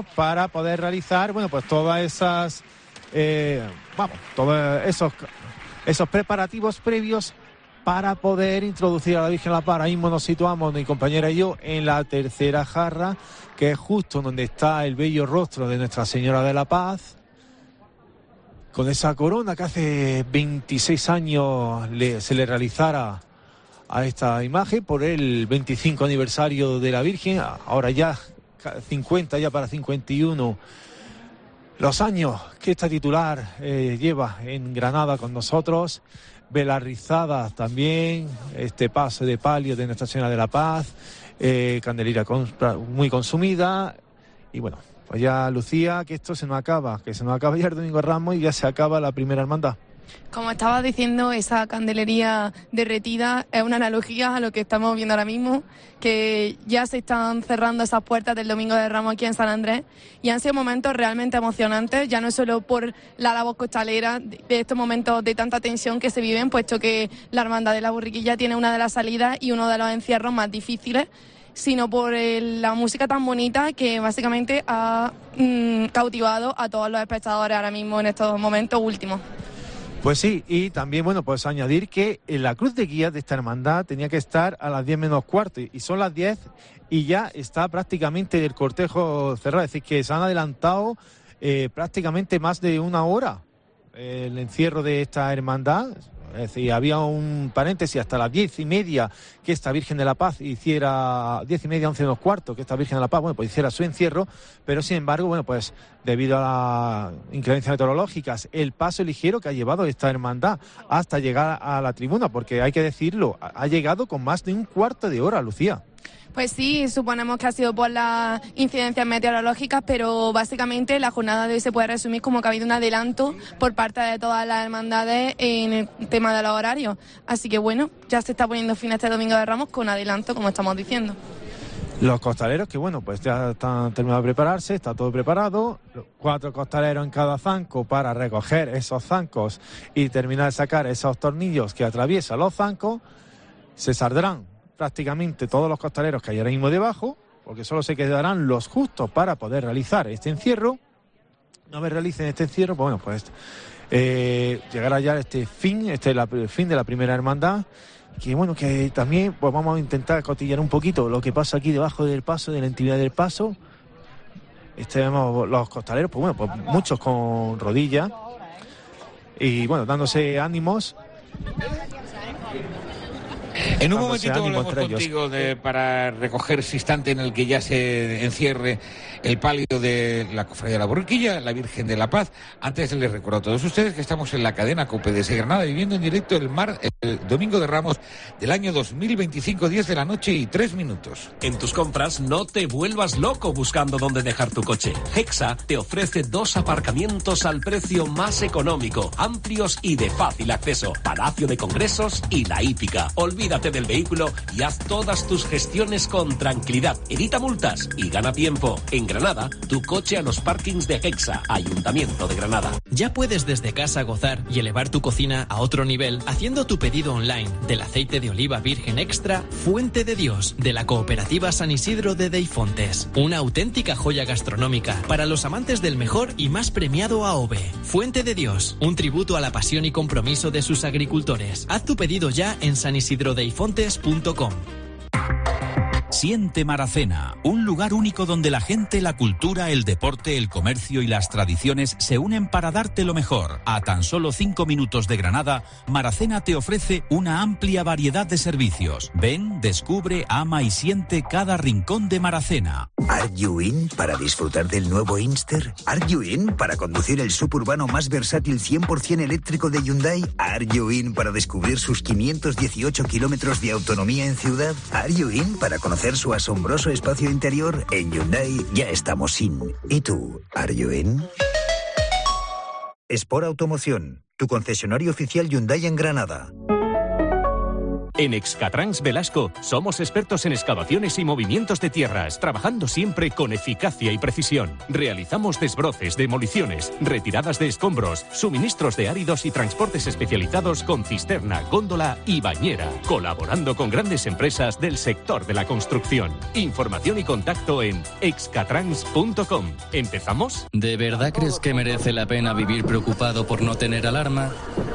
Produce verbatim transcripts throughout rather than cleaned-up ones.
costaleros para poder realizar, bueno, pues todas esas, eh, vamos, todos esos, esos preparativos previos para poder introducir a la Virgen de la Paz. Ahora mismo nos situamos, mi compañera y yo, en la tercera jarra, que es justo donde está el bello rostro de Nuestra Señora de la Paz, con esa corona que hace veintiséis años le, se le realizara a esta imagen por el veinticinco aniversario de la Virgen. Ahora ya cincuenta, ya para cincuenta y uno los años que esta titular eh, lleva en Granada con nosotros. Velas rizadas también, este paso de palio de Nuestra Señora de la Paz, eh, candelera con, muy consumida. Y bueno, pues ya, Lucía, que esto se nos acaba, que se nos acaba ya el Domingo de Ramos y ya se acaba la primera hermandad. Como estabas diciendo, esa candelería derretida es una analogía a lo que estamos viendo ahora mismo, que ya se están cerrando esas puertas del Domingo de Ramos aquí en San Andrés, y han sido momentos realmente emocionantes, ya no solo por la labor costalera de estos momentos de tanta tensión que se viven, puesto que la Hermandad de la Borriquilla tiene una de las salidas y uno de los encierros más difíciles, sino por el, la música tan bonita que básicamente ha mmm, cautivado a todos los espectadores ahora mismo en estos momentos últimos. Pues sí, y también, bueno, pues añadir que la cruz de guía de esta hermandad tenía que estar a las diez menos cuarto, y son las diez y ya está prácticamente el cortejo cerrado, es decir, que se han adelantado eh, prácticamente más de una hora eh, el encierro de esta hermandad. Es decir, había un paréntesis hasta las diez y media que esta Virgen de la Paz hiciera, diez y media, once menos cuarto, que esta Virgen de la Paz, bueno, pues hiciera su encierro, pero sin embargo, bueno, pues debido a las inclemencias meteorológicas, el paso ligero que ha llevado esta hermandad hasta llegar a la tribuna, porque hay que decirlo, ha llegado con más de un cuarto de hora, Lucía. Pues sí, suponemos que ha sido por las incidencias meteorológicas, pero básicamente la jornada de hoy se puede resumir como que ha habido un adelanto por parte de todas las hermandades en el tema de los horarios. Así que bueno, ya se está poniendo fin a este Domingo de Ramos con adelanto, como estamos diciendo. Los costaleros que bueno, pues ya están terminando de prepararse, está todo preparado, cuatro costaleros en cada zanco para recoger esos zancos y terminar de sacar esos tornillos que atraviesan los zancos. Se saldrán prácticamente todos los costaleros que hay ahora mismo debajo, porque solo se quedarán los justos para poder realizar este encierro. Una vez realicen este encierro, pues bueno, pues eh, llegará ya este fin, este la, el fin de la primera hermandad, que bueno, que también pues vamos a intentar cotillar un poquito lo que pasa aquí debajo del paso, de la intimidad del paso. Este vemos los costaleros, pues bueno, pues muchos con rodillas y bueno, dándose ánimos. En un momentito volvemos contigo de, para recoger ese instante en el que ya se encierre el palio de la Cofradía de la Borriquilla, la Virgen de la Paz. Antes les recuerdo a todos ustedes que estamos en la cadena COPE de Granada, viviendo en directo el mar el Domingo de Ramos del año dos mil veinticinco, diez de la noche y tres minutos. En tus compras no te vuelvas loco buscando dónde dejar tu coche. Hexa te ofrece dos aparcamientos al precio más económico, amplios y de fácil acceso. Palacio de Congresos y La Hípica. Olvídate del vehículo y haz todas tus gestiones con tranquilidad. Evita multas y gana tiempo. En Granada, tu coche a los parkings de Hexa, Ayuntamiento de Granada. Ya puedes desde casa gozar y elevar tu cocina a otro nivel haciendo tu pedido online del aceite de oliva virgen extra Fuente de Dios de la cooperativa San Isidro de Deifontes. Una auténtica joya gastronómica para los amantes del mejor y más premiado A O V E. Fuente de Dios, un tributo a la pasión y compromiso de sus agricultores. Haz tu pedido ya en san isidro deifontes punto com. Siente Maracena, un lugar único donde la gente, la cultura, el deporte, el comercio y las tradiciones se unen para darte lo mejor. A tan solo cinco minutos de Granada, Maracena te ofrece una amplia variedad de servicios. Ven, descubre, ama y siente cada rincón de Maracena. ¿Are you in para disfrutar del nuevo Inster? ¿Are you in para conducir el suburbano más versátil cien por ciento eléctrico de Hyundai? ¿Are you in para descubrir sus quinientos dieciocho kilómetros de autonomía en ciudad? ¿Are you in para conocer su asombroso espacio interior? En Hyundai ya estamos in. ¿Y tú? ¿Are you in? Sport Automoción, tu concesionario oficial Hyundai en Granada. En Excatrans Velasco somos expertos en excavaciones y movimientos de tierras, trabajando siempre con eficacia y precisión. Realizamos desbroces, demoliciones, retiradas de escombros, suministros de áridos y transportes especializados con cisterna, góndola y bañera, colaborando con grandes empresas del sector de la construcción. Información y contacto en excatrans punto com. ¿Empezamos? ¿De verdad crees que merece la pena vivir preocupado por no tener alarma?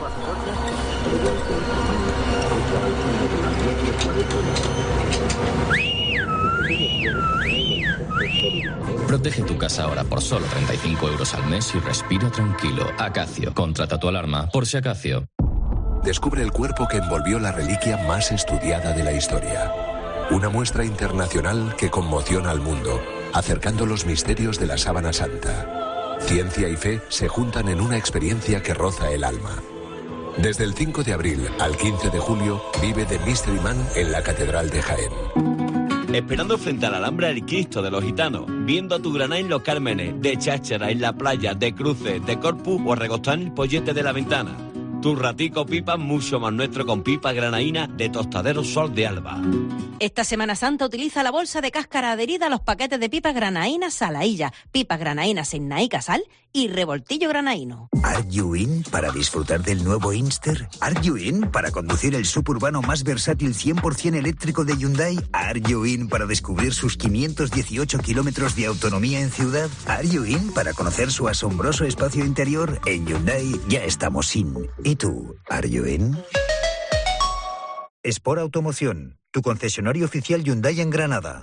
Protege tu casa ahora por solo treinta y cinco euros al mes y respira tranquilo. Acacio. Contrata tu alarma por si Acacio. Descubre el cuerpo que envolvió la reliquia más estudiada de la historia. Una muestra internacional que conmociona al mundo, acercando los misterios de la sábana santa. Ciencia y fe se juntan en una experiencia que roza el alma. Desde el cinco de abril al quince de julio, vive The Mystery Man en la Catedral de Jaén. Esperando frente a la Alhambra del Cristo de los Gitanos, viendo a tu Granada en Los Cármenes, de cháchara en la playa, de cruces, de Corpus o regostán el pollete de la ventana. Tu ratico pipa mucho más nuestro con pipa granaína de Tostadero Sol de Alba. Esta Semana Santa utiliza la bolsa de cáscara adherida a los paquetes de pipas granaínas Salailla, pipas granaínas en Naica Sal y revoltillo granaíno. ¿Are you in para disfrutar del nuevo Inster? ¿Are you in para conducir el suburbano más versátil cien por ciento eléctrico de Hyundai? ¿Are you in para descubrir sus quinientos dieciocho kilómetros de autonomía en ciudad? ¿Are you in para conocer su asombroso espacio interior? En Hyundai ya estamos in. ¿Y tú? ¿Are you in? Sport Automoción, tu concesionario oficial Hyundai en Granada.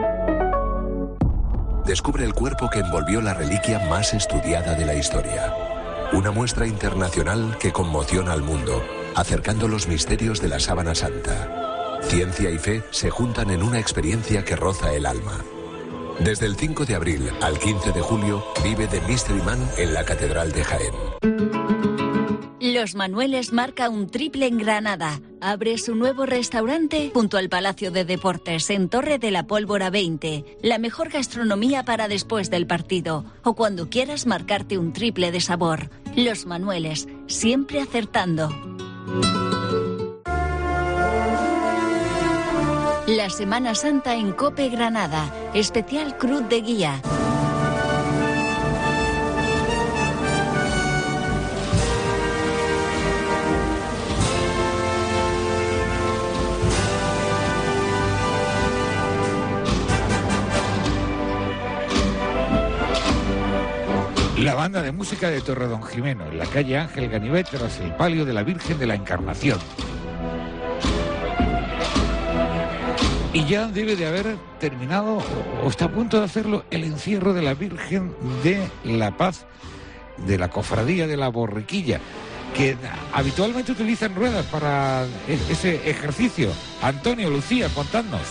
Descubre el cuerpo que envolvió la reliquia más estudiada de la historia. Una muestra internacional que conmociona al mundo, acercando los misterios de la sábana santa. Ciencia y fe se juntan en una experiencia que roza el alma. Desde el cinco de abril al quince de julio, vive The Mystery Man en la Catedral de Jaén. Los Manueles marca un triple en Granada. Abre su nuevo restaurante junto al Palacio de Deportes en Torre de la Pólvora veinte. La mejor gastronomía para después del partido o cuando quieras marcarte un triple de sabor. Los Manueles, siempre acertando. La Semana Santa en COPE Granada. Especial Cruz de Guía. La banda de música de Torredonjimeno, en la calle Ángel Ganivet, tras el palio de la Virgen de la Encarnación. Y ya debe de haber terminado, o está a punto de hacerlo, el encierro de la Virgen de la Paz, de la Cofradía de la Borriquilla, que habitualmente utilizan ruedas para ese ejercicio. Antonio, Lucía, contadnos.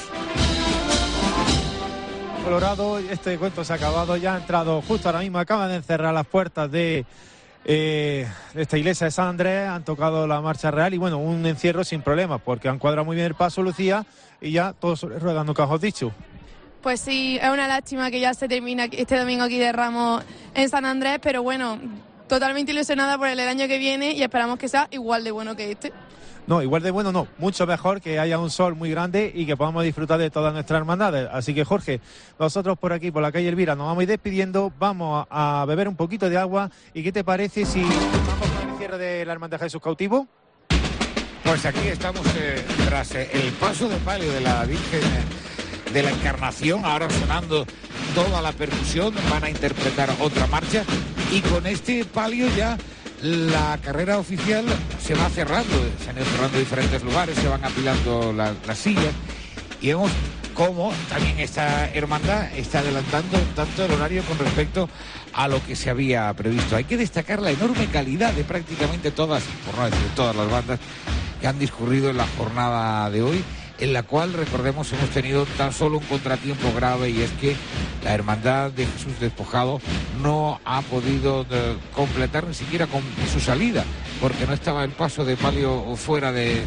Colorado, este cuento se ha acabado, ya ha entrado justo ahora mismo, acaban de encerrar las puertas de, eh, de esta iglesia de San Andrés, han tocado la marcha real y bueno, un encierro sin problemas, porque han cuadrado muy bien el paso, Lucía, y ya todos rodando, que os dicho. Pues sí, es una lástima que ya se termina este domingo aquí de Ramos en San Andrés, pero bueno, totalmente ilusionada por el año que viene y esperamos que sea igual de bueno que este. No, igual de bueno no, mucho mejor, que haya un sol muy grande y que podamos disfrutar de todas nuestras hermandades. Así que Jorge, nosotros por aquí, por la calle Elvira, nos vamos a ir despidiendo, vamos a, a beber un poquito de agua. ¿Y qué te parece si vamos con el cierre de la Hermandad de Jesús Cautivo? Pues aquí estamos eh, tras eh, el paso de palio de la Virgen eh, de la Encarnación, ahora sonando toda la percusión, van a interpretar otra marcha y con este palio ya la carrera oficial se va cerrando, se han ido cerrando diferentes lugares, se van apilando la, las sillas y vemos cómo también esta hermandad está adelantando tanto el horario con respecto a lo que se había previsto. Hay que destacar la enorme calidad de prácticamente todas, por no decir todas las bandas que han discurrido en la jornada de hoy, en la cual, recordemos, hemos tenido tan solo un contratiempo grave, y es que la Hermandad de Jesús Despojado no ha podido de, completar ni siquiera con su salida, porque no estaba el paso de palio fuera de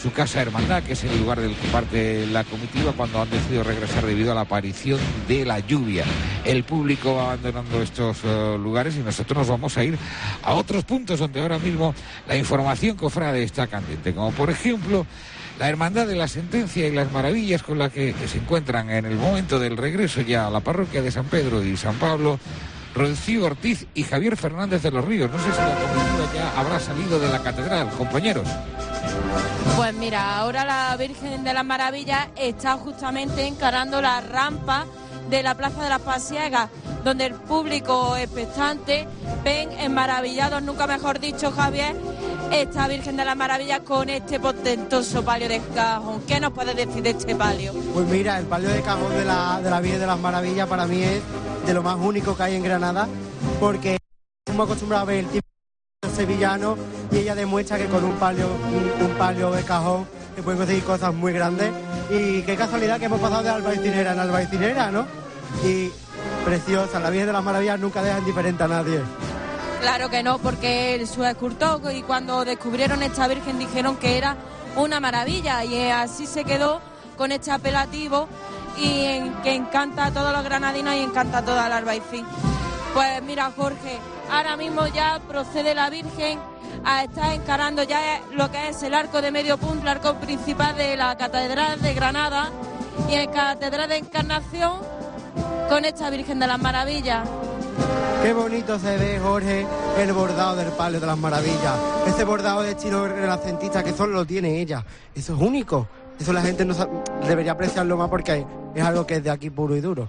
su casa hermandad, que es el lugar del que parte la comitiva cuando han decidido regresar debido a la aparición de la lluvia. El público va abandonando estos uh, lugares y nosotros nos vamos a ir a otros puntos donde ahora mismo la información cofrade está candente, como por ejemplo la Hermandad de la Sentencia y las maravillas con la que, que se encuentran en el momento del regreso ya a la parroquia de San Pedro y San Pablo, Rocío Ortiz y Javier Fernández de los Ríos. No sé si la comitiva ya habrá salido de la catedral, compañeros. Pues mira, ahora la Virgen de las Maravillas está justamente encarando la rampa de la Plaza de las Pasiegas, donde el público expectante ven enmaravillados, nunca mejor dicho, Javier, esta Virgen de las Maravillas con este portentoso palio de cajón. ¿Qué nos puedes decir de este palio? Pues mira, el palio de cajón de la, de la Virgen de las Maravillas para mí es de lo más único que hay en Granada, porque estamos acostumbrados a ver el tipo sevillano y ella demuestra que con un palio, un, un palio de cajón se pueden conseguir cosas muy grandes. Y qué casualidad que hemos pasado de albaicinera en albaicinera, ¿no? Y preciosa, la Virgen de las Maravillas nunca deja indiferente a nadie. Claro que no, porque su escultor y cuando descubrieron esta Virgen dijeron que era una maravilla y así se quedó con este apelativo y en, que encanta a todos los granadinos y encanta a toda la Albaicín. Pues mira, Jorge, ahora mismo ya procede la Virgen a estar encarando ya lo que es el arco de medio punto, el arco principal de la Catedral de Granada y en Catedral de Encarnación con esta Virgen de las Maravillas. Qué bonito se ve, Jorge, el bordado del palio de las Maravillas. Ese bordado de estilo renacentista que solo lo tiene ella. Eso es único. Eso la gente no sabe, debería apreciarlo más porque es algo que es de aquí puro y duro.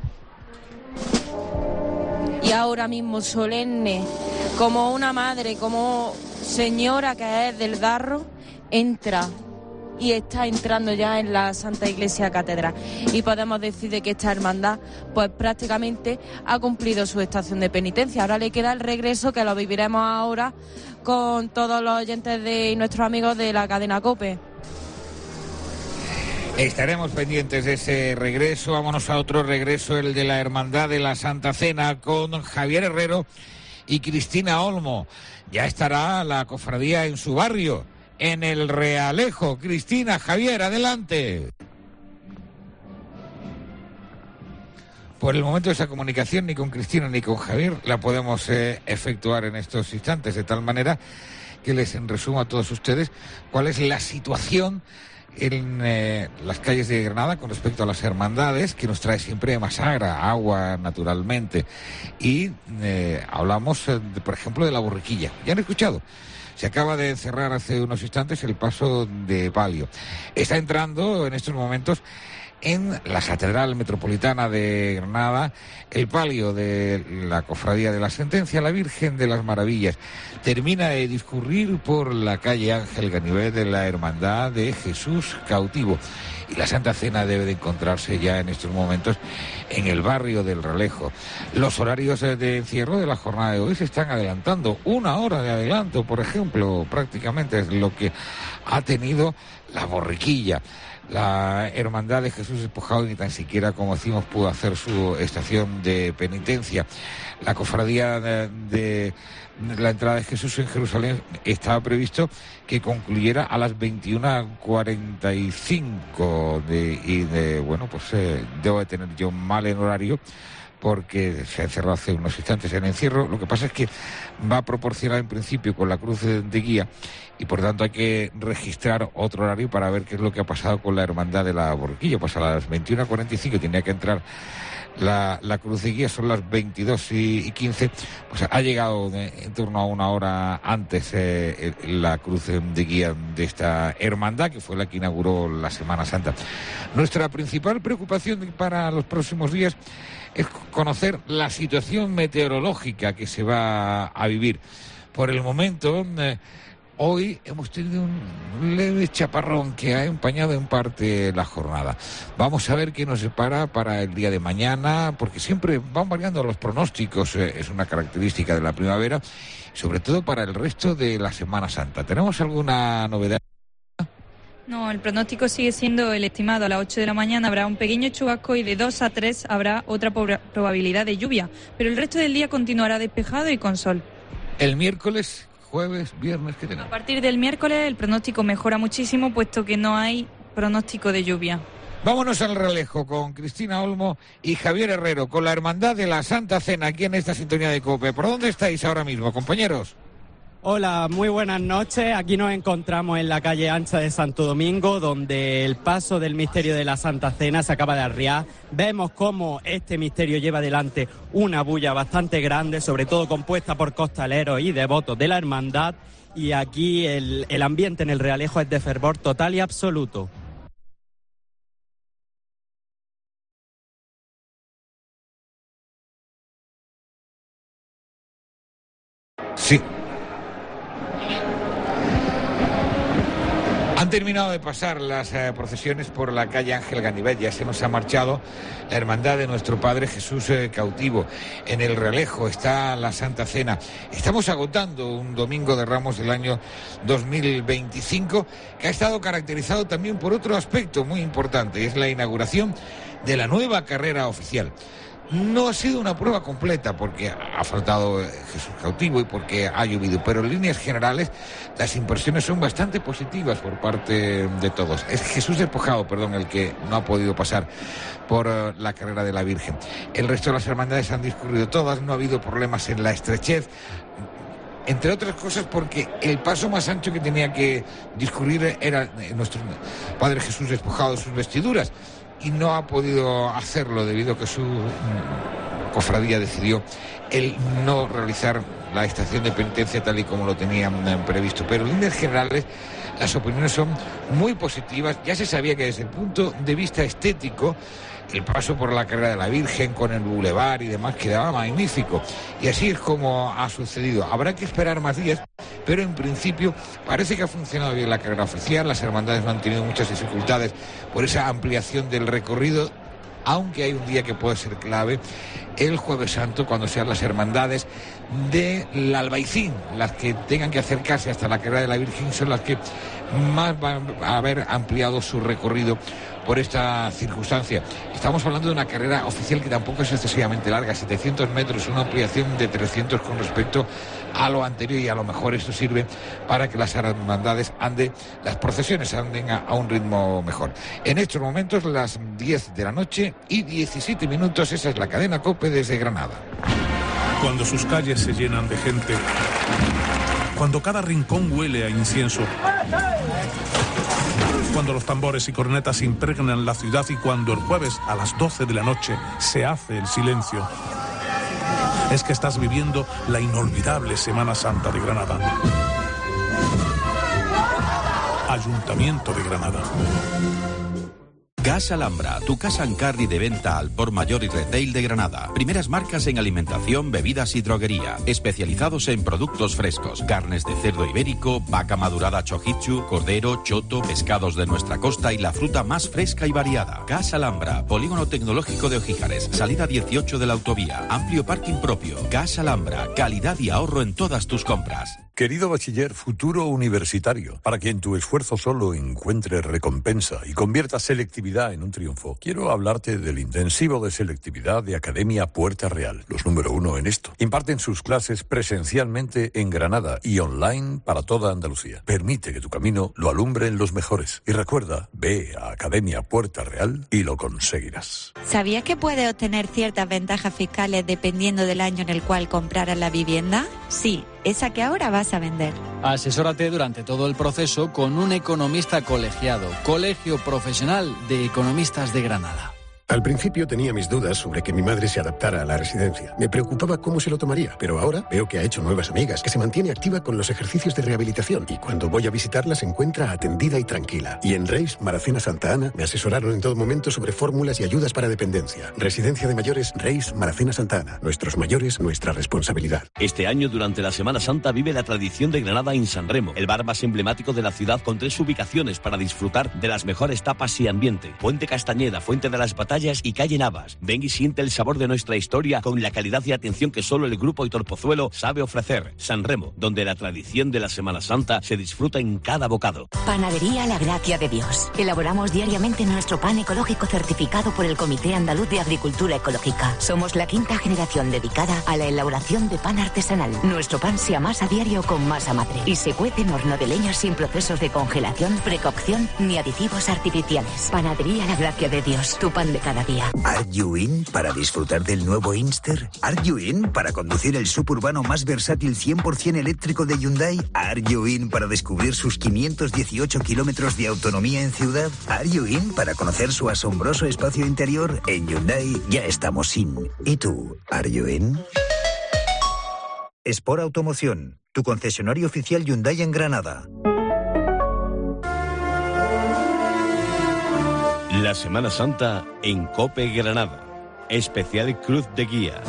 Y ahora mismo solemne, como una madre, como señora que es del Darro, entra y está entrando ya en la Santa Iglesia Catedral. Y podemos decir de que esta hermandad pues prácticamente ha cumplido su estación de penitencia. Ahora le queda el regreso, que lo viviremos ahora con todos los oyentes de y nuestros amigos de la cadena COPE. Estaremos pendientes de ese regreso. Vámonos a otro regreso, el de la Hermandad de la Santa Cena, con Javier Herrero y Cristina Olmo. Ya estará la cofradía en su barrio, en el Realejo. Cristina, Javier, adelante. Por el momento esa comunicación ni con Cristina ni con Javier la podemos eh, efectuar en estos instantes, de tal manera que les resumo a todos ustedes cuál es la situación en eh, las calles de Granada con respecto a las hermandades, que nos trae siempre Masagra, agua naturalmente, y eh, hablamos eh, de, por ejemplo, de la borriquilla. ¿Ya han escuchado? Se acaba de cerrar hace unos instantes el paso de palio. Está entrando en estos momentos en la Catedral Metropolitana de Granada el palio de la Cofradía de la Sentencia, la Virgen de las Maravillas. Termina de discurrir por la calle Ángel Ganivet de la Hermandad de Jesús Cautivo. Y la Santa Cena debe de encontrarse ya en estos momentos en el barrio del Realejo. Los horarios de encierro de la jornada de hoy se están adelantando. Una hora de adelanto, por ejemplo, prácticamente es lo que ha tenido la borriquilla. La Hermandad de Jesús Despojado ni tan siquiera, como decimos, pudo hacer su estación de penitencia. La cofradía de, de la entrada de Jesús en Jerusalén estaba previsto que concluyera a las veintiuna cuarenta y cinco de, y de, bueno, pues eh, debo de tener yo mal en horario porque se ha encerrado hace unos instantes en encierro. Lo que pasa es que va a proporcionar en principio con la cruz de guía y por tanto hay que registrar otro horario para ver qué es lo que ha pasado con la Hermandad de la Borriquilla. Pues a las veintiuna cuarenta y cinco tenía que entrar la, la cruz de guía, son las veintidós y quince, pues ha llegado de, en torno a una hora antes eh, la cruz de guía de esta hermandad, que fue la que inauguró la Semana Santa. Nuestra principal preocupación para los próximos días es conocer la situación meteorológica que se va a vivir. Por el momento, eh, hoy hemos tenido un leve chaparrón que ha empañado en parte la jornada. Vamos a ver qué nos separa para el día de mañana, porque siempre van variando los pronósticos, eh, es una característica de la primavera, sobre todo para el resto de la Semana Santa. ¿Tenemos alguna novedad? No, el pronóstico sigue siendo el estimado. A las ocho de la mañana habrá un pequeño chubasco y de dos a tres habrá otra probabilidad de lluvia, pero el resto del día continuará despejado y con sol. El miércoles, jueves, viernes, ¿qué tenemos? A partir del miércoles el pronóstico mejora muchísimo, puesto que no hay pronóstico de lluvia. Vámonos al Realejo con Cristina Olmo y Javier Herrero, con la Hermandad de la Santa Cena, aquí en esta sintonía de COPE. ¿Por dónde estáis ahora mismo, compañeros? Hola, muy buenas noches. Aquí nos encontramos en la calle ancha de Santo Domingo, donde el paso del misterio de la Santa Cena se acaba de arriar. Vemos cómo este misterio lleva adelante una bulla bastante grande, sobre todo compuesta por costaleros y devotos de la hermandad. Y aquí el, el ambiente en el Realejo es de fervor total y absoluto. Sí. Han terminado de pasar las eh, procesiones por la calle Ángel Ganivet. Ya se nos ha marchado la hermandad de nuestro Padre Jesús eh, cautivo. En el Realejo está la Santa Cena. Estamos agotando un domingo de Ramos del año dos mil veinticinco, que ha estado caracterizado también por otro aspecto muy importante, es la inauguración de la nueva carrera oficial. No ha sido una prueba completa porque ha faltado Jesús cautivo y porque ha llovido, pero en líneas generales las impresiones son bastante positivas por parte de todos. Es Jesús despojado, perdón, el que no ha podido pasar por uh, la carrera de la Virgen. El resto de las hermandades han discurrido todas, no ha habido problemas en la estrechez, entre otras cosas porque el paso más ancho que tenía que discurrir era nuestro Padre Jesús despojado de sus vestiduras, y no ha podido hacerlo debido a que su cofradía decidió el no realizar la estación de penitencia tal y como lo tenían previsto. Pero en líneas generales las opiniones son muy positivas. Ya se sabía que desde el punto de vista estético el paso por la carrera de la Virgen con el bulevar y demás quedaba magnífico, y así es como ha sucedido. Habrá que esperar más días, pero en principio parece que ha funcionado bien la carrera oficial. Las hermandades no han tenido muchas dificultades por esa ampliación del recorrido, aunque hay un día que puede ser clave, el Jueves Santo, cuando sean las hermandades del Albaicín las que tengan que acercarse hasta la carrera de la Virgen, son las que más van a haber ampliado su recorrido por esta circunstancia. Estamos hablando de una carrera oficial que tampoco es excesivamente larga, setecientos metros, una ampliación de trescientos con respecto a lo anterior, y a lo mejor esto sirve para que las hermandades anden, las procesiones anden a, a un ritmo mejor. En estos momentos las diez de la noche y diecisiete minutos, esa es la cadena COPE desde Granada. Cuando sus calles se llenan de gente, cuando cada rincón huele a incienso, cuando los tambores y cornetas impregnan la ciudad y cuando el jueves a las doce de la noche se hace el silencio, es que estás viviendo la inolvidable Semana Santa de Granada. Ayuntamiento de Granada. Gas Alhambra, tu casa en carry de venta al por mayor y retail de Granada. Primeras marcas en alimentación, bebidas y droguería. Especializados en productos frescos. Carnes de cerdo ibérico, vaca madurada chojichu, cordero, choto, pescados de nuestra costa y la fruta más fresca y variada. Gas Alhambra, polígono tecnológico de Ojíjares, salida dieciocho de la autovía. Amplio parking propio. Gas Alhambra, calidad y ahorro en todas tus compras. Querido bachiller, futuro universitario, para quien tu esfuerzo solo encuentre recompensa y convierta selectividad en un triunfo, quiero hablarte del intensivo de selectividad de Academia Puerta Real, los número uno en esto. Imparten sus clases presencialmente en Granada y online para toda Andalucía. Permite que tu camino lo alumbren los mejores. Y recuerda, ve a Academia Puerta Real y lo conseguirás. ¿Sabías que puedes obtener ciertas ventajas fiscales dependiendo del año en el cual compraras la vivienda? Sí, esa que ahora vas a vender. Asesórate durante todo el proceso con un economista colegiado, Colegio Profesional de Economistas de Granada. Al principio tenía mis dudas sobre que mi madre se adaptara a la residencia. Me preocupaba cómo se lo tomaría, pero ahora veo que ha hecho nuevas amigas, que se mantiene activa con los ejercicios de rehabilitación y cuando voy a visitarla se encuentra atendida y tranquila. Y en Reis, Maracena Santa Ana, me asesoraron en todo momento sobre fórmulas y ayudas para dependencia. Residencia de mayores Reis, Maracena Santa Ana. Nuestros mayores, nuestra responsabilidad. Este año, durante la Semana Santa, vive la tradición de Granada en San Remo, el bar más emblemático de la ciudad con tres ubicaciones para disfrutar de las mejores tapas y ambiente. Fuente Castañeda, Fuente de las Batallas Fallas y calle Navas. Ven y siente el sabor de nuestra historia con la calidad y atención que solo el Grupo Aitor Pozuelo sabe ofrecer. San Remo, donde la tradición de la Semana Santa se disfruta en cada bocado. Panadería La Gracia de Dios. Elaboramos diariamente nuestro pan ecológico certificado por el Comité Andaluz de Agricultura Ecológica. Somos la quinta generación dedicada a la elaboración de pan artesanal. Nuestro pan se amasa a diario con masa madre y se cuece en horno de leña sin procesos de congelación, precocción ni aditivos artificiales. Panadería La Gracia de Dios, tu pan de cada día. ¿Are you in para disfrutar del nuevo Inster? ¿Are you in para conducir el suburbano más versátil cien por ciento eléctrico de Hyundai? ¿Are you in para descubrir sus quinientos dieciocho kilómetros de autonomía en ciudad? ¿Are you in para conocer su asombroso espacio interior? En Hyundai ya estamos in. ¿Y tú? ¿Are you in? Sport Automoción, tu concesionario oficial Hyundai en Granada. La Semana Santa en COPE Granada. Especial Cruz de Guía.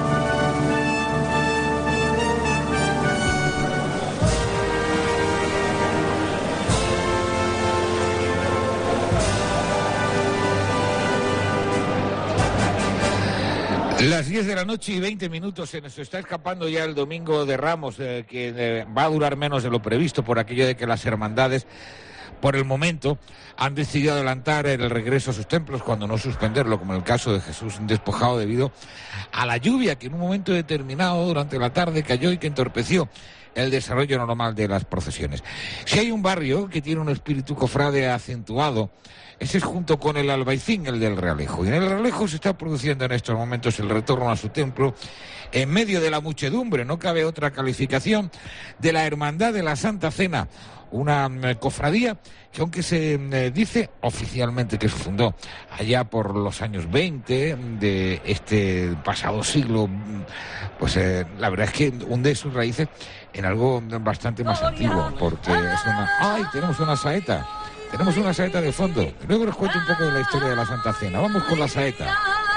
Las diez de la noche y veinte minutos, se nos está escapando ya el Domingo de Ramos, eh, que eh, va a durar menos de lo previsto por aquello de que las hermandades, por el momento, han decidido adelantar el regreso a sus templos, cuando no suspenderlo, como en el caso de Jesús Despojado, debido a la lluvia que en un momento determinado durante la tarde cayó y que entorpeció el desarrollo normal de las procesiones. Si hay un barrio que tiene un espíritu cofrade acentuado, ese es junto con el Albaicín, el del Realejo. Y en el Realejo se está produciendo en estos momentos el retorno a su templo en medio de la muchedumbre, no cabe otra calificación, de la Hermandad de la Santa Cena, una eh, cofradía que, aunque se eh, dice oficialmente que se fundó allá por los años veinte de este pasado siglo, pues eh, la verdad es que hunde sus raíces en algo bastante más antiguo, porque es una... ¡Ay, tenemos una saeta! Tenemos una saeta de fondo. Luego les cuento un poco de la historia de la Santa Cena. Vamos con la saeta.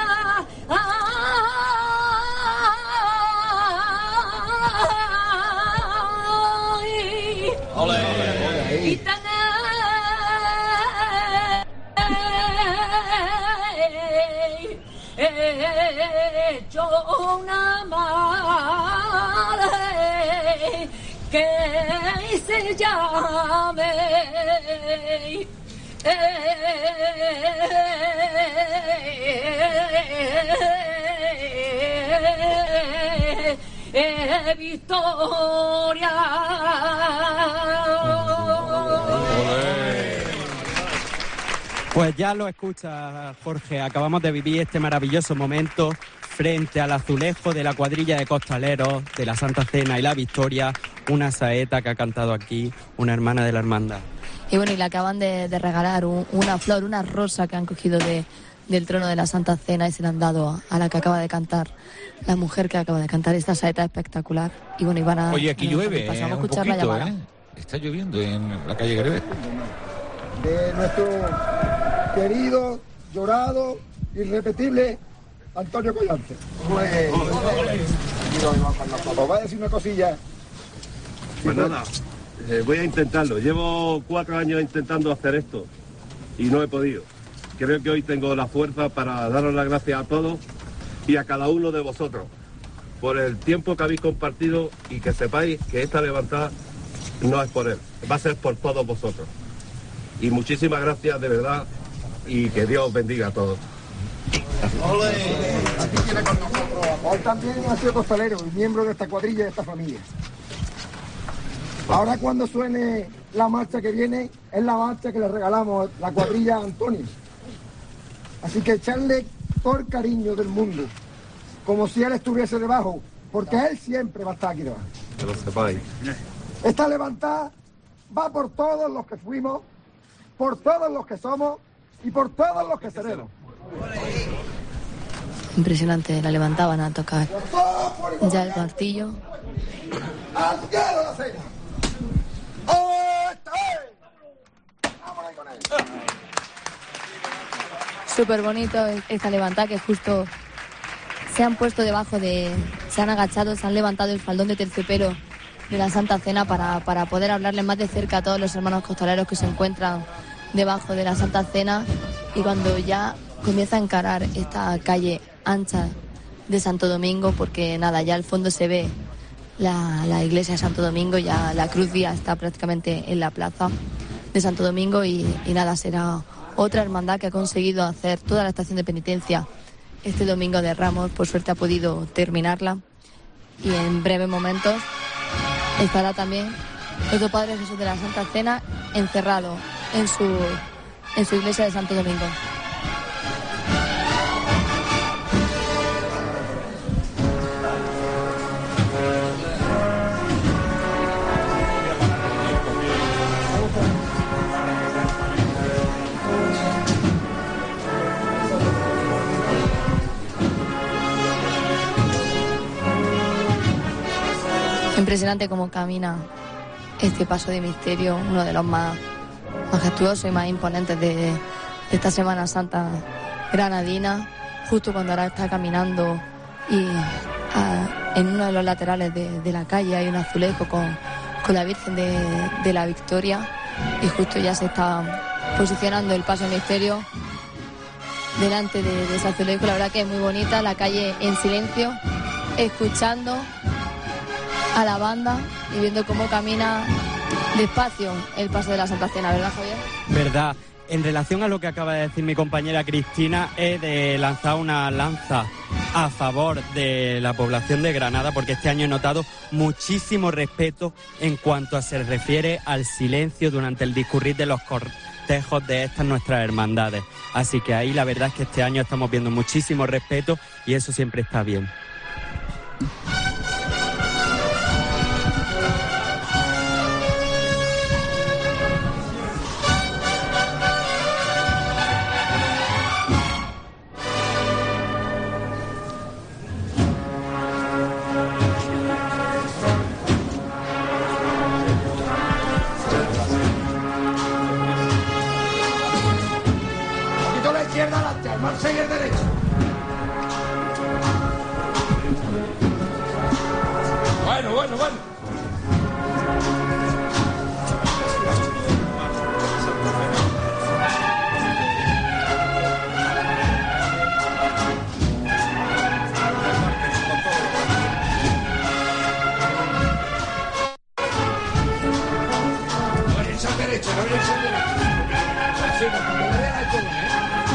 ¡Ole! ¡Ole! Hecho una madre que se llame eh, eh, Victoria. Pues ya lo escucha Jorge, acabamos de vivir este maravilloso momento frente al azulejo de la cuadrilla de costaleros de la Santa Cena y la Victoria, una saeta que ha cantado aquí una hermana de la hermandad. Y bueno, y le acaban de, de regalar un, una flor, una rosa que han cogido de, del trono de la Santa Cena y se la han dado a, a la que acaba de cantar, la mujer que acaba de cantar esta saeta espectacular. Y bueno, y van a... Oye, aquí llueve, pasamos eh, a un escuchar poquito, la llamada. ¿eh? Está lloviendo en la calle Grevet. De nuestro querido, llorado, irrepetible Antonio Collante. Pues, os voy a decir una cosilla. Pues nada, eh, voy a intentarlo. Llevo cuatro años intentando hacer esto y no he podido. Creo que hoy tengo la fuerza para daros las gracias a todos y a cada uno de vosotros por el tiempo que habéis compartido y que sepáis que esta levantada no es por él, va a ser por todos vosotros. Y muchísimas gracias de verdad y que Dios os bendiga a todos. Aquí tiene con nosotros. Hoy también ha sido costalero y miembro de esta cuadrilla y de esta familia. Ahora cuando suene la marcha que viene, es la marcha que le regalamos la cuadrilla a Antonio. Así que echarle todo el cariño del mundo, como si él estuviese debajo, porque él siempre va a estar aquí debajo. Que lo sepáis. Esta levantada va por todos los que fuimos, por todos los que somos y por todos los que seremos. Impresionante, la levantaban a tocar ya el martillo. ¡Al cielo la cena! Súper bonito esta levantada, que justo se han puesto debajo de... Se han agachado, se han levantado el faldón de terciopelo de la Santa Cena para, para poder hablarles más de cerca a todos los hermanos costaleros que se encuentran debajo de la Santa Cena. Y cuando ya comienza a encarar esta calle ancha de Santo Domingo, porque nada, ya al fondo se ve la, la iglesia de Santo Domingo, ya la cruz guía está prácticamente en la plaza de Santo Domingo y, y nada, será otra hermandad que ha conseguido hacer toda la estación de penitencia este domingo de Ramos. Por suerte ha podido terminarla y en breves momentos estará también nuestro Padre Jesús de la Santa Cena encerrado en su, en su iglesia de Santo Domingo. Impresionante cómo camina este paso de misterio, uno de los más majestuosos y más imponentes de, de esta Semana Santa granadina, justo cuando ahora está caminando y a, en uno de los laterales de, de la calle hay un azulejo con, con la Virgen de, de la Victoria y justo ya se está posicionando el paso de misterio delante de, de ese azulejo. La verdad que es muy bonita, la calle en silencio, escuchando a la banda y viendo cómo camina despacio el paso de la Santa Cena, ¿verdad, Javier? Verdad. En relación a lo que acaba de decir mi compañera Cristina, he de lanzar una lanza a favor de la población de Granada, porque este año he notado muchísimo respeto en cuanto a se refiere al silencio durante el discurrir de los cortejos de estas nuestras hermandades. Así que ahí la verdad es que este año estamos viendo muchísimo respeto y eso siempre está bien. Sigue derecho. Bueno, bueno, bueno. No vayas al derecho, no vayas al derecho. Sí, porque me voy a dar todo, ¿eh?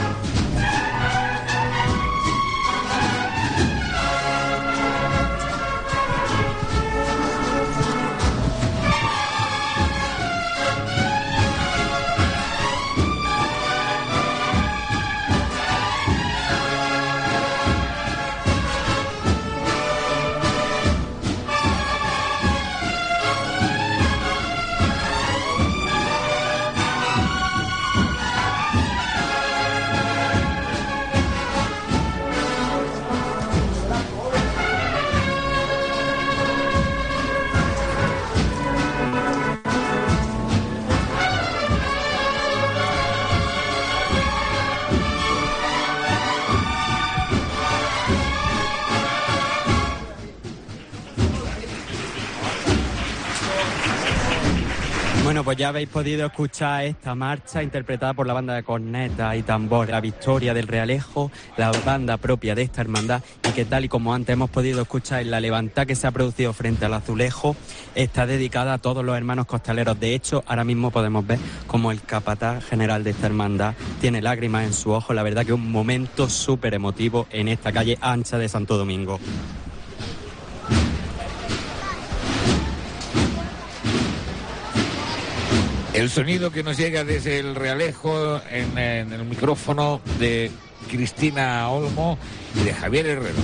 Bueno, pues ya habéis podido escuchar esta marcha interpretada por la banda de corneta y tambor, la Victoria del Realejo, la banda propia de esta hermandad, y que tal y como antes hemos podido escuchar en la levantada que se ha producido frente al azulejo, está dedicada a todos los hermanos costaleros. De hecho, ahora mismo podemos ver como el capataz general de esta hermandad tiene lágrimas en su ojo. La verdad que es un momento súper emotivo en esta calle ancha de Santo Domingo. El sonido que nos llega desde el Realejo en, en el micrófono de Cristina Olmo y de Javier Herrero.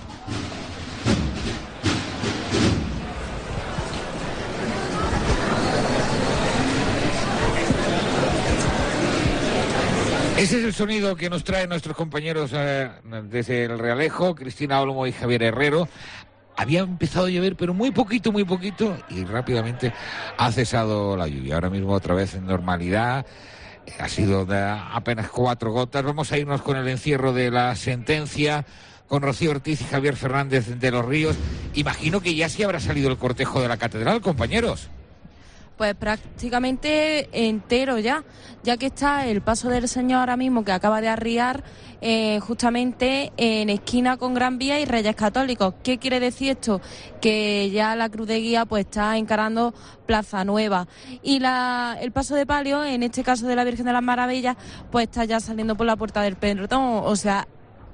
Ese es el sonido que nos traen nuestros compañeros eh, desde el Realejo, Cristina Olmo y Javier Herrero. Había empezado a llover, pero muy poquito, muy poquito, y rápidamente ha cesado la lluvia. Ahora mismo otra vez en normalidad, ha sido de apenas cuatro gotas. Vamos a irnos con el encierro de la sentencia, con Rocío Ortiz y Javier Fernández de los Ríos. Imagino que ya sí habrá salido el cortejo de la catedral, compañeros. pues prácticamente entero ya, ya que está el Paso del Señor ahora mismo que acaba de arriar eh, justamente en esquina con Gran Vía y Reyes Católicos. ¿Qué quiere decir esto? Que ya la Cruz de Guía pues está encarando Plaza Nueva y la, el Paso de Palio, en este caso de la Virgen de las Maravillas, pues está ya saliendo por la Puerta del Pelotón, o sea,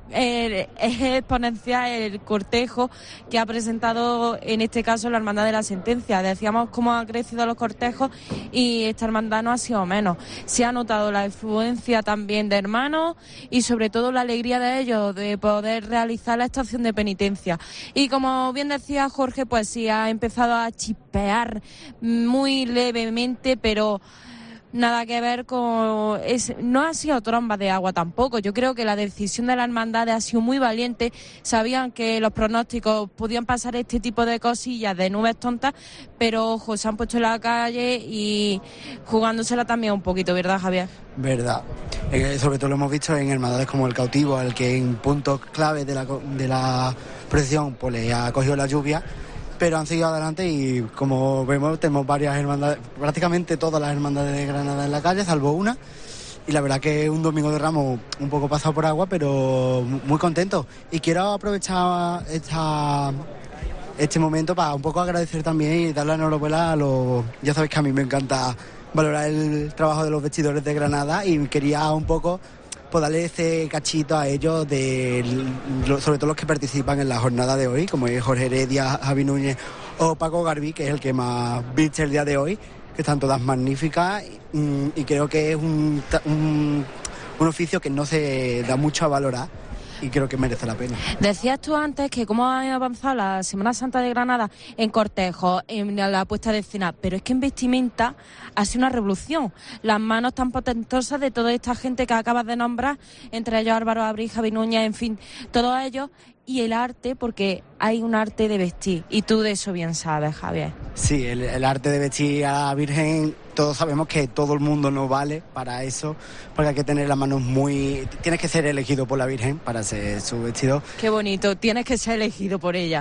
Eh, es exponencial el cortejo que ha presentado en este caso la Hermandad de la Sentencia. Decíamos cómo han crecido los cortejos y esta hermandad no ha sido menos. Se ha notado la influencia también de hermanos y sobre todo la alegría de ellos de poder realizar la estación de penitencia. Y como bien decía Jorge, pues sí, ha empezado a chispear muy levemente, pero nada que ver con... Es, no ha sido tromba de agua tampoco. Yo creo que la decisión de la hermandad ha sido muy valiente. Sabían que los pronósticos podían pasar este tipo de cosillas, de nubes tontas, pero ojo, se han puesto en la calle y jugándosela también un poquito, ¿verdad, Javier? Verdad. Eh, sobre todo lo hemos visto en hermandades como el Cautivo, al que en puntos claves de la, de la procesión pues le ha cogido la lluvia, pero han seguido adelante y como vemos tenemos varias hermandades, prácticamente todas las hermandades de Granada en la calle, salvo una, y la verdad que es un domingo de Ramos un poco pasado por agua, pero muy contento. Y quiero aprovechar esta, este momento para un poco agradecer también y dar la enhorabuena a los... Ya sabéis que a mí me encanta valorar el trabajo de los vestidores de Granada y quería un poco pues darle ese cachito a ellos, de, sobre todo los que participan en la jornada de hoy, como es Jorge Heredia, Javi Núñez o Paco Garbí, que es el que más viste el día de hoy, que están todas magníficas y, y creo que es un, un, un oficio que no se da mucho a valorar y creo que merece la pena. Decías tú antes que cómo ha avanzado la Semana Santa de Granada en cortejo, en la puesta de escena, pero es que en vestimenta ha sido una revolución. Las manos tan potentosas de toda esta gente que acabas de nombrar, entre ellos Álvaro Abril, Javi Núñez, en fin, todos ellos, y el arte, porque hay un arte de vestir, y tú de eso bien sabes, Javier. Sí, el, el arte de vestir a la Virgen, todos sabemos que todo el mundo no vale para eso, porque hay que tener las manos muy... Tienes que ser elegido por la Virgen para hacer su vestido. Qué bonito, tienes que ser elegido por ella.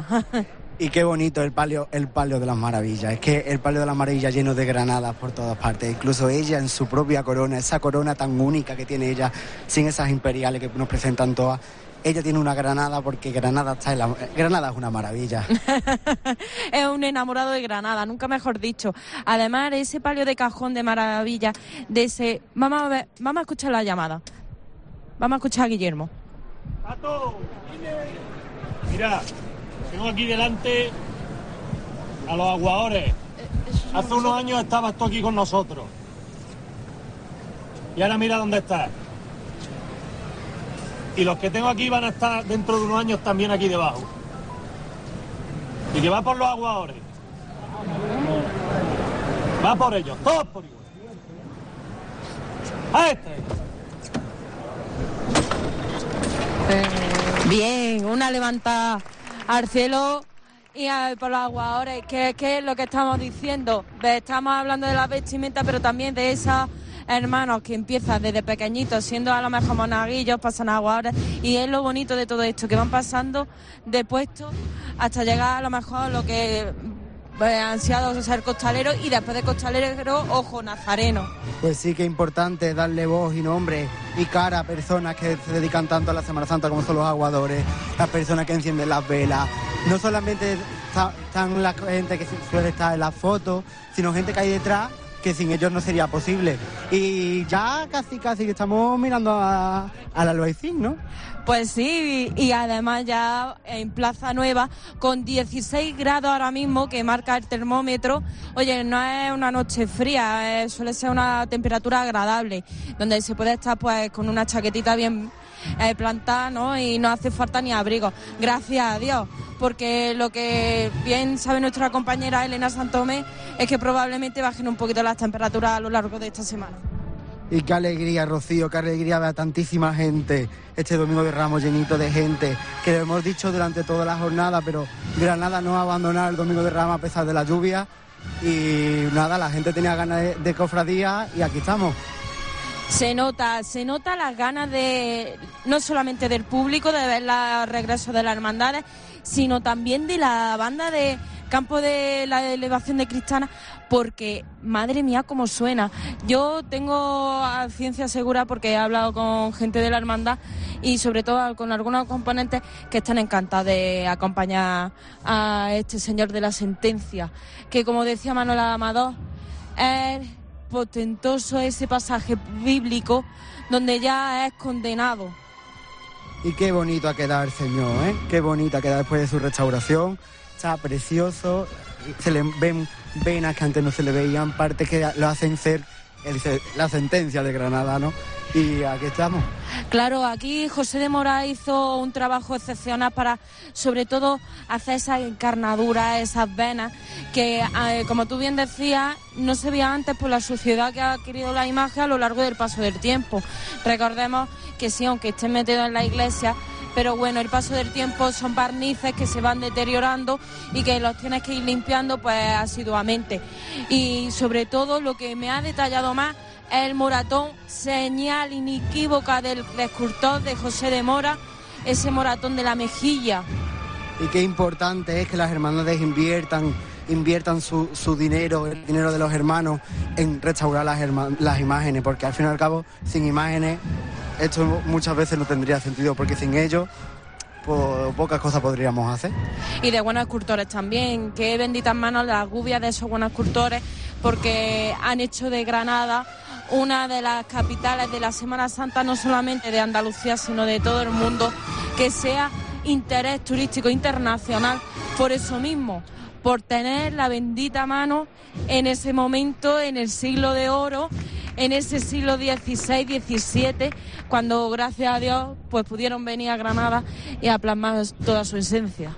Y qué bonito el palio, el palio de las maravillas. Es que el palio de las maravillas lleno de granadas por todas partes. Incluso ella en su propia corona, esa corona tan única que tiene ella, sin esas imperiales que nos presentan todas. Ella tiene una granada porque Granada está en la... Granada es una maravilla. Es un enamorado de Granada, nunca mejor dicho. Además, ese palio de cajón de maravilla, de ese... Vamos a ver, vamos a escuchar la llamada. Vamos a escuchar a Guillermo. Pato, mira, tengo aquí delante a los aguadores. Hace unos años estabas tú aquí con nosotros. Y ahora mira dónde estás. Y los que tengo aquí van a estar dentro de unos años también aquí debajo. Y que va por los aguadores. Va por ellos, todos por igual. ¡A este! Bien, una levantada al cielo y a, por los aguadores, que, que es lo que estamos diciendo. Estamos hablando de la vestimenta, pero también de esa... hermanos que empiezan desde pequeñitos siendo a lo mejor monaguillos, pasan aguadores, y es lo bonito de todo esto, que van pasando de puestos hasta llegar a lo mejor a lo que eh, ansiado ser costalero, y después de costalero, ojo, nazareno. Pues sí que es importante darle voz y nombre y cara a personas que se dedican tanto a la Semana Santa como son los aguadores, las personas que encienden las velas. No solamente están la gente que suele estar en las fotos, sino gente que hay detrás, que sin ellos no sería posible. Y ya casi casi que estamos mirando a, al Albaicín, ¿no? Pues sí, y además ya en Plaza Nueva, con dieciséis grados ahora mismo que marca el termómetro. Oye, no es una noche fría, eh, suele ser una temperatura agradable, donde se puede estar pues con una chaquetita bien eh, plantada, ¿no? Y no hace falta ni abrigo. Gracias a Dios, porque lo que bien sabe nuestra compañera Elena Santomé es que probablemente bajen un poquito las temperaturas a lo largo de esta semana. Y qué alegría, Rocío, qué alegría ver a tantísima gente este domingo de Ramos llenito de gente, que lo hemos dicho durante toda la jornada, pero Granada no ha abandonado el domingo de Ramos a pesar de la lluvia, y nada, la gente tenía ganas de, de cofradía y aquí estamos. Se nota, se nota las ganas de, no solamente del público, de ver el regreso de las hermandades, sino también de la banda de campo de la elevación de Cristana, porque, madre mía, cómo suena. Yo tengo a ciencia segura, porque he hablado con gente de la hermandad y sobre todo con algunos componentes que están encantados de acompañar a este señor de la sentencia, que, como decía Manuel Amador, es potentoso ese pasaje bíblico donde ya es condenado. Y qué bonito ha quedado el Señor, ¿eh? Qué bonito ha quedado después de su restauración. Está precioso. Se le ven venas que antes no se le veían, partes que lo hacen ser el, la sentencia de Granada, ¿no? Y aquí estamos. Claro, aquí José de Mora hizo un trabajo excepcional para, sobre todo, hacer esas encarnaduras, esas venas, que, eh, como tú bien decías, no se veía antes por la suciedad que ha adquirido la imagen a lo largo del paso del tiempo. Recordemos que sí, aunque estén metidos en la iglesia, pero bueno, el paso del tiempo son barnices que se van deteriorando y que los tienes que ir limpiando pues asiduamente. Y sobre todo lo que me ha detallado más es el moratón, señal inequívoca del escultor de José de Mora, ese moratón de la mejilla. Y qué importante es que las hermandades inviertan inviertan su, su dinero, el dinero de los hermanos, en restaurar las, herman- las imágenes, porque al fin y al cabo, sin imágenes, esto muchas veces no tendría sentido, porque sin ellos, pues, pocas cosas podríamos hacer. Y de buenos escultores también, que benditas manos las gubias de esos buenos escultores, porque han hecho de Granada una de las capitales de la Semana Santa, no solamente de Andalucía, sino de todo el mundo, que sea interés turístico internacional por eso mismo, por tener la bendita mano en ese momento, en el siglo de oro, en ese siglo dieciséis diecisiete, cuando, gracias a Dios, pues pudieron venir a Granada y a plasmar toda su esencia.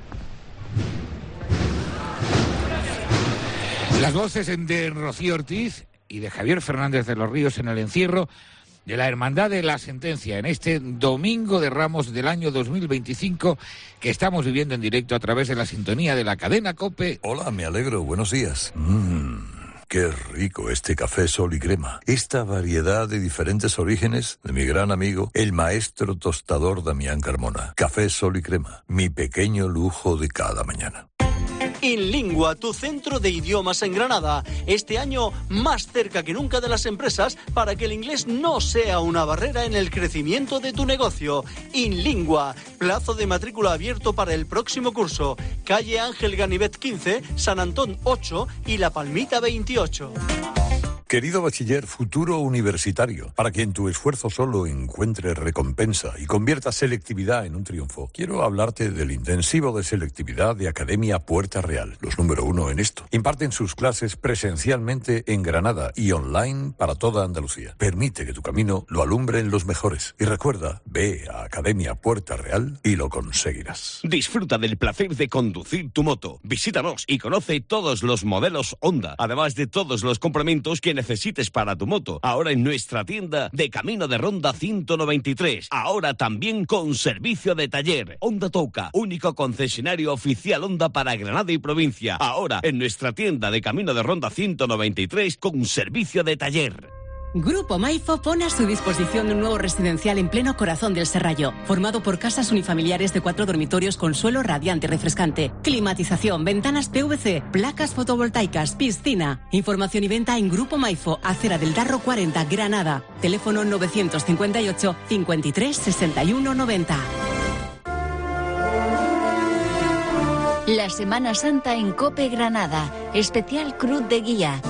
Las voces de Rocío Ortiz y de Javier Fernández de los Ríos en el encierro de la Hermandad de la Sentencia en este Domingo de Ramos del año dos mil veinticinco que estamos viviendo en directo a través de la sintonía de la cadena COPE. Hola, me alegro, buenos días. Mmm, qué rico este café Sol y Crema. Esta variedad de diferentes orígenes de mi gran amigo, el maestro tostador Damián Carmona. Café Sol y Crema, mi pequeño lujo de cada mañana. InLingua, tu centro de idiomas en Granada. Este año más cerca que nunca de las empresas para que el inglés no sea una barrera en el crecimiento de tu negocio. InLingua, plazo de matrícula abierto para el próximo curso. Calle Ángel Ganivet quince, San Antón ocho y La Palmita veintiocho. Querido bachiller, futuro universitario, para quien tu esfuerzo solo encuentre recompensa y convierta selectividad en un triunfo, quiero hablarte del intensivo de selectividad de Academia Puerta Real, los número uno en esto. Imparten sus clases presencialmente en Granada y online para toda Andalucía. Permite que tu camino lo alumbren los mejores. Y recuerda, ve a Academia Puerta Real y lo conseguirás. Disfruta del placer de conducir tu moto. Visítanos y conoce todos los modelos Honda, además de todos los complementos que necesites para tu moto. Ahora en nuestra tienda de Camino de Ronda ciento noventa y tres. Ahora también con servicio de taller. Honda Touca, único concesionario oficial Honda para Granada y provincia. Ahora en nuestra tienda de Camino de Ronda ciento noventa y tres con servicio de taller. Grupo Maifo pone a su disposición un nuevo residencial en pleno corazón del Serrallo, formado por casas unifamiliares de cuatro dormitorios con suelo radiante y refrescante, climatización, ventanas P V C, placas fotovoltaicas, piscina. Información y venta en Grupo Maifo, Acera del Darro cuarenta, Granada. Teléfono novecientos cincuenta y ocho, cincuenta y tres, sesenta y uno, noventa. La Semana Santa en COPE Granada. Especial Cruz de Guía.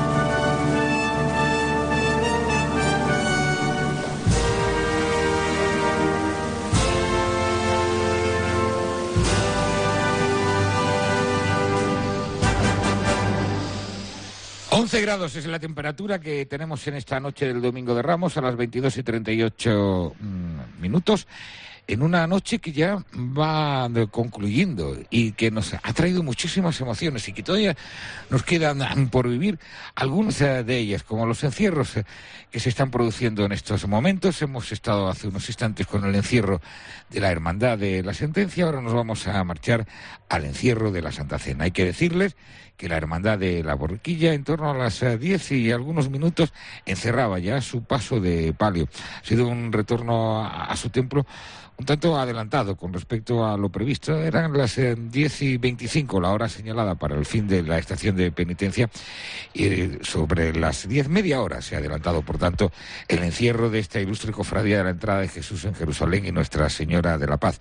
once grados es la temperatura que tenemos en esta noche del Domingo de Ramos a las veintidós y treinta y ocho mm, minutos, en una noche que ya va concluyendo y que nos ha traído muchísimas emociones y que todavía nos quedan por vivir algunas de ellas, como los encierros que se están produciendo en estos momentos. Hemos estado hace unos instantes con el encierro de la Hermandad de la Sentencia, ahora nos vamos a marchar al encierro de la Santa Cena. Hay que decirles que la Hermandad de la Borriquilla, en torno a las diez y algunos minutos, encerraba ya su paso de palio. Ha sido un retorno a, a su templo un tanto adelantado con respecto a lo previsto. Eran las eh, diez y veinticinco, la hora señalada para el fin de la estación de penitencia, y eh, sobre las diez, media hora se ha adelantado, por tanto, el encierro de esta ilustre cofradía de la entrada de Jesús en Jerusalén y Nuestra Señora de la Paz.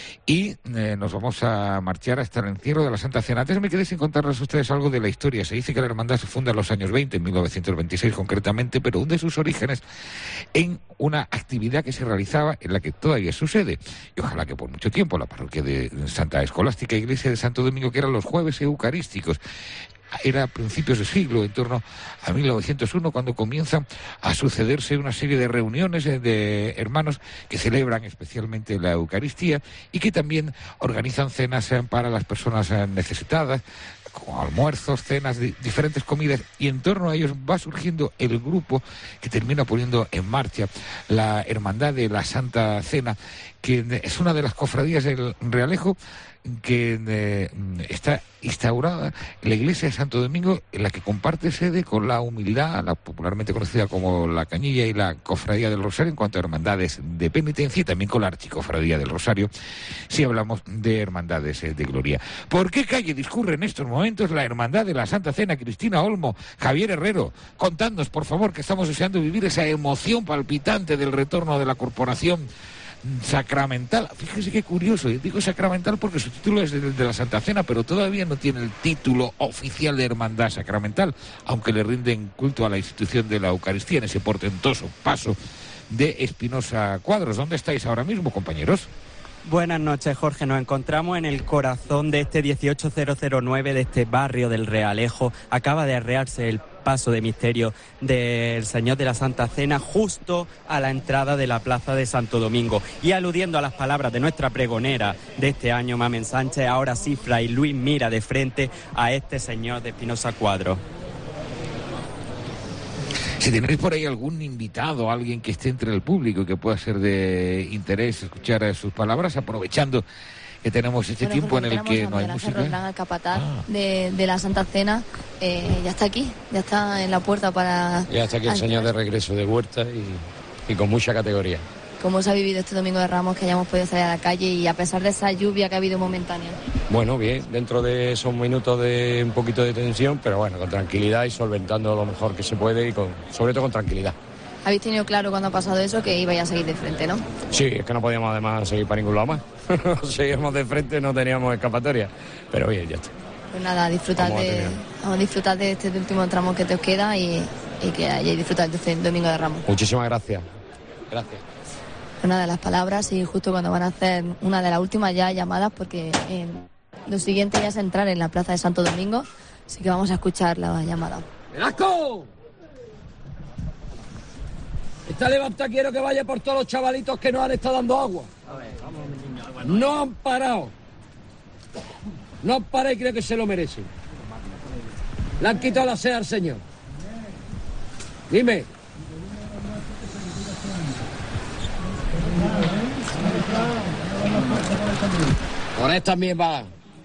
Y eh, nos vamos a marchar hasta el encierro de la Santa Cena. Antes me quedé sin contarles a ustedes algo de la historia. Se dice que la hermandad se funda en los años veinte, en mil novecientos veintiséis concretamente, pero hunde sus orígenes en una actividad que se realizaba, en la que todavía sucede, y ojalá que por mucho tiempo, la parroquia de Santa Escolástica, Iglesia de Santo Domingo, que eran los jueves eucarísticos. Era a principios de siglo, en torno a mil novecientos uno, cuando comienzan a sucederse una serie de reuniones de hermanos que celebran especialmente la Eucaristía y que también organizan cenas para las personas necesitadas, como almuerzos, cenas, diferentes comidas, y en torno a ellos va surgiendo el grupo que termina poniendo en marcha la Hermandad de la Santa Cena, que es una de las cofradías del Realejo que eh, está instaurada en la iglesia de Santo Domingo, en la que comparte sede con la Humildad, la popularmente conocida como la Cañilla, y la Cofradía del Rosario en cuanto a hermandades de penitencia, y también con la Archicofradía del Rosario, si hablamos de hermandades eh, de gloria. ¿Por qué calle discurre en estos momentos la Hermandad de la Santa Cena? Cristina Olmo, Javier Herrero, contadnos, por favor, que estamos deseando vivir esa emoción palpitante del retorno de la corporación sacramental. Fíjese qué curioso, yo digo sacramental porque su título es de, de la Santa Cena, pero todavía no tiene el título oficial de hermandad sacramental, aunque le rinden culto a la institución de la Eucaristía en ese portentoso paso de Espinosa Cuadros. ¿Dónde estáis ahora mismo, compañeros? Buenas noches, Jorge. Nos encontramos en el corazón de este dieciocho mil nueve, de este barrio del Realejo. Acaba de arrearse el paso de misterio del Señor de la Santa Cena justo a la entrada de la plaza de Santo Domingo. Y aludiendo a las palabras de nuestra pregonera de este año, Mamen Sánchez, ahora sí, Fray Luis mira de frente a este señor de Espinosa Cuadros. Si tenéis por ahí algún invitado, alguien que esté entre el público y que pueda ser de interés escuchar sus palabras, aprovechando que tenemos este bueno, tiempo en el que no hay música. Roldán, el capataz ah. de, de la Santa Cena, eh, ya está aquí, ya está en la puerta para... Ya está aquí el señor de regreso de Huerta y, y con mucha categoría. ¿Cómo se ha vivido este Domingo de Ramos, que hayamos podido salir a la calle y a pesar de esa lluvia que ha habido momentánea? Bueno, bien, dentro de esos minutos de un poquito de tensión, pero bueno, con tranquilidad y solventando lo mejor que se puede y con, sobre todo con tranquilidad. ¿Habéis tenido claro cuando ha pasado eso que ibais a seguir de frente, no? Sí, es que no podíamos además seguir para ningún lado más. Seguíamos de frente, no teníamos escapatoria, pero bien, ya está. Pues nada, disfrutad de, vamos a disfrutar de este último tramo que te os queda y, y que hayáis disfrutado de este Domingo de Ramos. Muchísimas gracias. Gracias. Una de las palabras, y justo cuando van a hacer una de las últimas ya llamadas, porque eh, lo siguiente ya es entrar en la plaza de Santo Domingo, así que vamos a escuchar la llamada. ¡Velasco! Esta levanta quiero que vaya por todos los chavalitos que nos han estado dando agua. No han parado. No han parado y creo que se lo merecen. Le han quitado la sed al señor. Dime. Por él también va.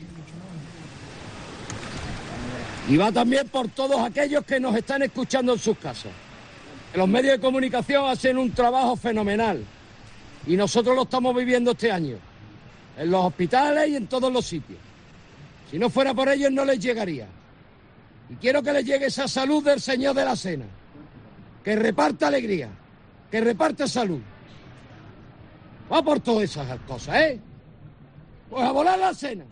Y va también por todos aquellos que nos están escuchando en sus casas. Los medios de comunicación hacen un trabajo fenomenal. Y nosotros lo estamos viviendo este año. En los hospitales y en todos los sitios. Si no fuera por ellos no les llegaría. Y quiero que les llegue esa salud del Señor de la Cena. Que reparta alegría. Que reparte salud. Va por todas esas cosas, ¿eh? Pues a volar la cena.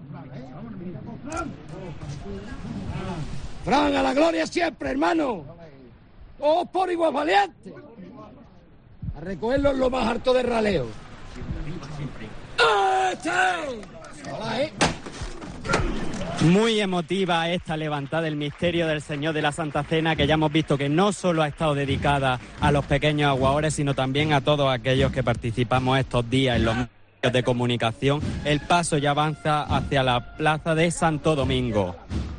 Fran, a la gloria siempre, hermano. Todos por igual valientes. A recogerlo en lo más harto de raleo. Hola, ¿eh? Muy emotiva esta levantada del misterio del Señor de la Santa Cena, que ya hemos visto que no solo ha estado dedicada a los pequeños aguadores, sino también a todos aquellos que participamos estos días en los medios de comunicación. El paso ya avanza hacia la plaza de Santo Domingo.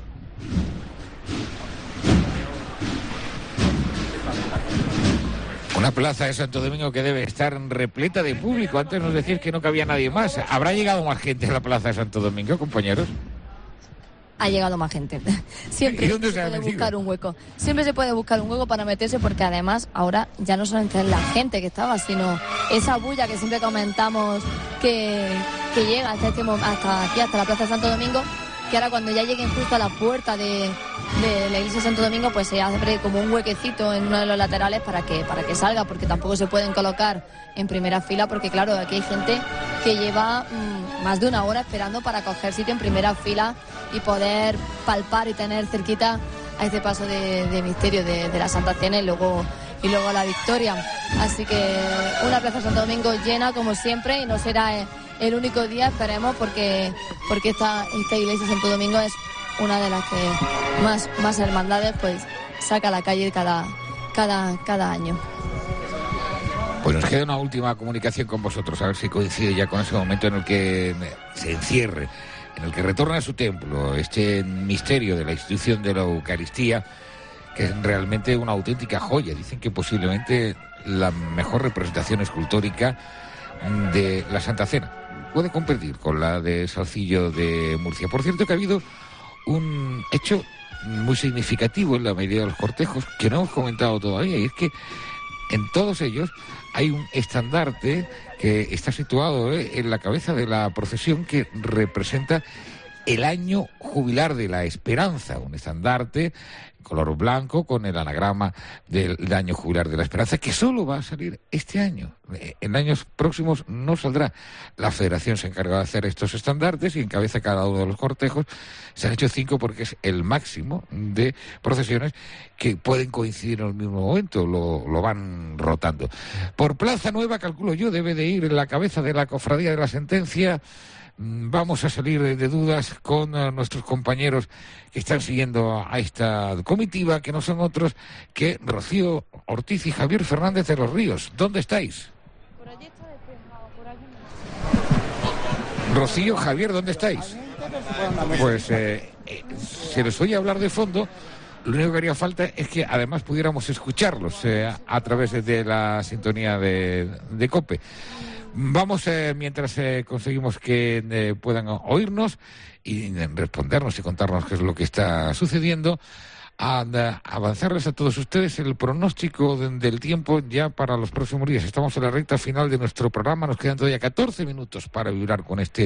Una plaza de Santo Domingo que debe estar repleta de público. Antes nos decías que no cabía nadie más. ¿Habrá llegado más gente a la plaza de Santo Domingo, compañeros? ha llegado más gente. Siempre se puede buscar un hueco. Siempre se puede buscar un hueco para meterse, porque además ahora ya no solamente es la gente que estaba, sino esa bulla que siempre comentamos que, que llega hasta, este, hasta aquí, hasta la Plaza de Santo Domingo, que ahora cuando ya lleguen justo a la puerta de, de la iglesia de Santo Domingo, pues se abre como un huequecito en uno de los laterales para que, para que salga, porque tampoco se pueden colocar en primera fila, porque claro, aquí hay gente que lleva mmm, más de una hora esperando para coger sitio en primera fila y poder palpar y tener cerquita a este paso de, de misterio de, de la Santa Cena y luego, y luego la victoria. Así que una Plaza de Santo Domingo llena como siempre, y no será el único día, esperemos, porque, porque esta, esta iglesia de Santo Domingo es una de las que más, más hermandades pues saca a la calle cada, cada, cada año. Pues nos queda una última comunicación con vosotros, a ver si coincide ya con ese momento en el que se encierre, en el que retorna a su templo este misterio de la institución de la Eucaristía, que es realmente una auténtica joya. Dicen que posiblemente la mejor representación escultórica de la Santa Cena. Puede competir con la de Salcillo de Murcia. Por cierto, que ha habido un hecho muy significativo en la mayoría de los cortejos que no hemos comentado todavía, y es que en todos ellos hay un estandarte que está situado eh, en la cabeza de la procesión, que representa el año jubilar de la esperanza, un estandarte color blanco con el anagrama del, del año jubilar de la esperanza, que solo va a salir este año. En años próximos no saldrá. La Federación se encarga de hacer estos estandartes y encabeza cada uno de los cortejos. Se han hecho cinco porque es el máximo de procesiones que pueden coincidir en el mismo momento, lo, lo van rotando. Por Plaza Nueva, calculo yo, debe de ir en la cabeza de la Cofradía de la Sentencia. Vamos a salir de dudas con uh, nuestros compañeros que están siguiendo a esta comitiva, que no son otros que Rocío Ortiz y Javier Fernández de los Ríos. ¿Dónde estáis? Por allí está despejado, por allí no. Rocío, Javier, ¿dónde estáis? Pues eh, eh, se les oye hablar de fondo. Lo único que haría falta es que además pudiéramos escucharlos eh, a través de, de la sintonía de, de COPE. Vamos, eh, mientras eh, conseguimos que eh, puedan oírnos y eh, respondernos y contarnos qué es lo que está sucediendo, a, a avanzarles a todos ustedes el pronóstico de, del tiempo ya para los próximos días. Estamos en la recta final de nuestro programa, nos quedan todavía catorce minutos para vibrar con este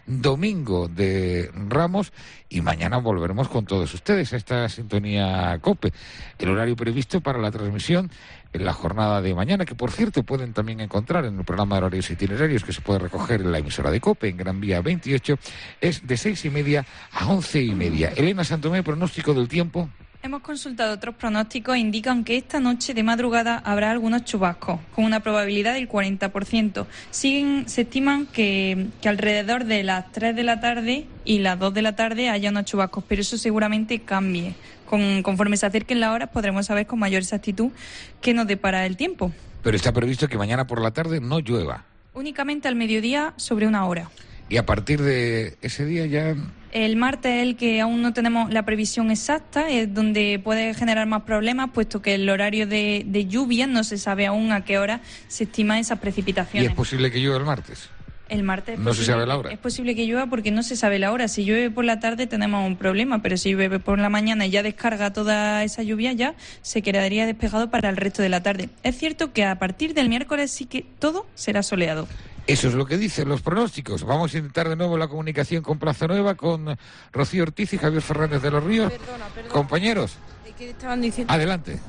domingo de Ramos, y mañana volveremos con todos ustedes a esta sintonía COPE. El horario previsto para la transmisión en la jornada de mañana, que por cierto pueden también encontrar en el programa de horarios itinerarios que se puede recoger en la emisora de COPE en Gran Vía veintiocho, es de seis y media a once y media. Elena Santomé, pronóstico del tiempo. Hemos consultado otros pronósticos e indican que esta noche de madrugada habrá algunos chubascos, con una probabilidad del cuarenta por ciento. Siguen, se estiman que, que alrededor de las tres de la tarde y las dos de la tarde haya unos chubascos, pero eso seguramente cambie. Con, conforme se acerquen las horas podremos saber con mayor exactitud qué nos depara el tiempo. Pero está previsto que mañana por la tarde no llueva. Únicamente al mediodía sobre una hora. Y a partir de ese día ya... El martes es el que aún no tenemos la previsión exacta, es donde puede generar más problemas, puesto que el horario de, de lluvia no se sabe aún a qué hora se estiman esas precipitaciones. ¿Y es posible que llueva el martes? El martes. No se sabe la hora. Es posible que llueva porque no se sabe la hora. Si llueve por la tarde tenemos un problema, pero si llueve por la mañana y ya descarga toda esa lluvia, ya se quedaría despejado para el resto de la tarde. Es cierto que a partir del miércoles sí que todo será soleado. Eso es lo que dicen los pronósticos. Vamos a intentar de nuevo la comunicación con Plaza Nueva, con Rocío Ortiz y Javier Fernández de los Ríos. Perdona, perdona. Compañeros, ¿qué estaban diciendo? Adelante.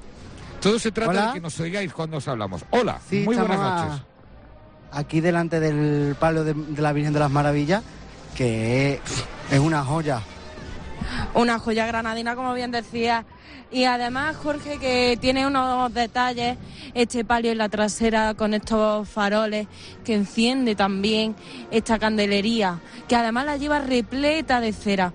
Todo se trata ¿Hola? de que nos oigáis cuando os hablamos. Hola, sí, muy buenas a... noches. Aquí delante del palo de, de la Virgen de las Maravillas, que es, es una joya. Una joya granadina, como bien decía. Y además, Jorge, que tiene unos detalles, este palio en la trasera con estos faroles, que enciende también esta candelería, que además la lleva repleta de cera.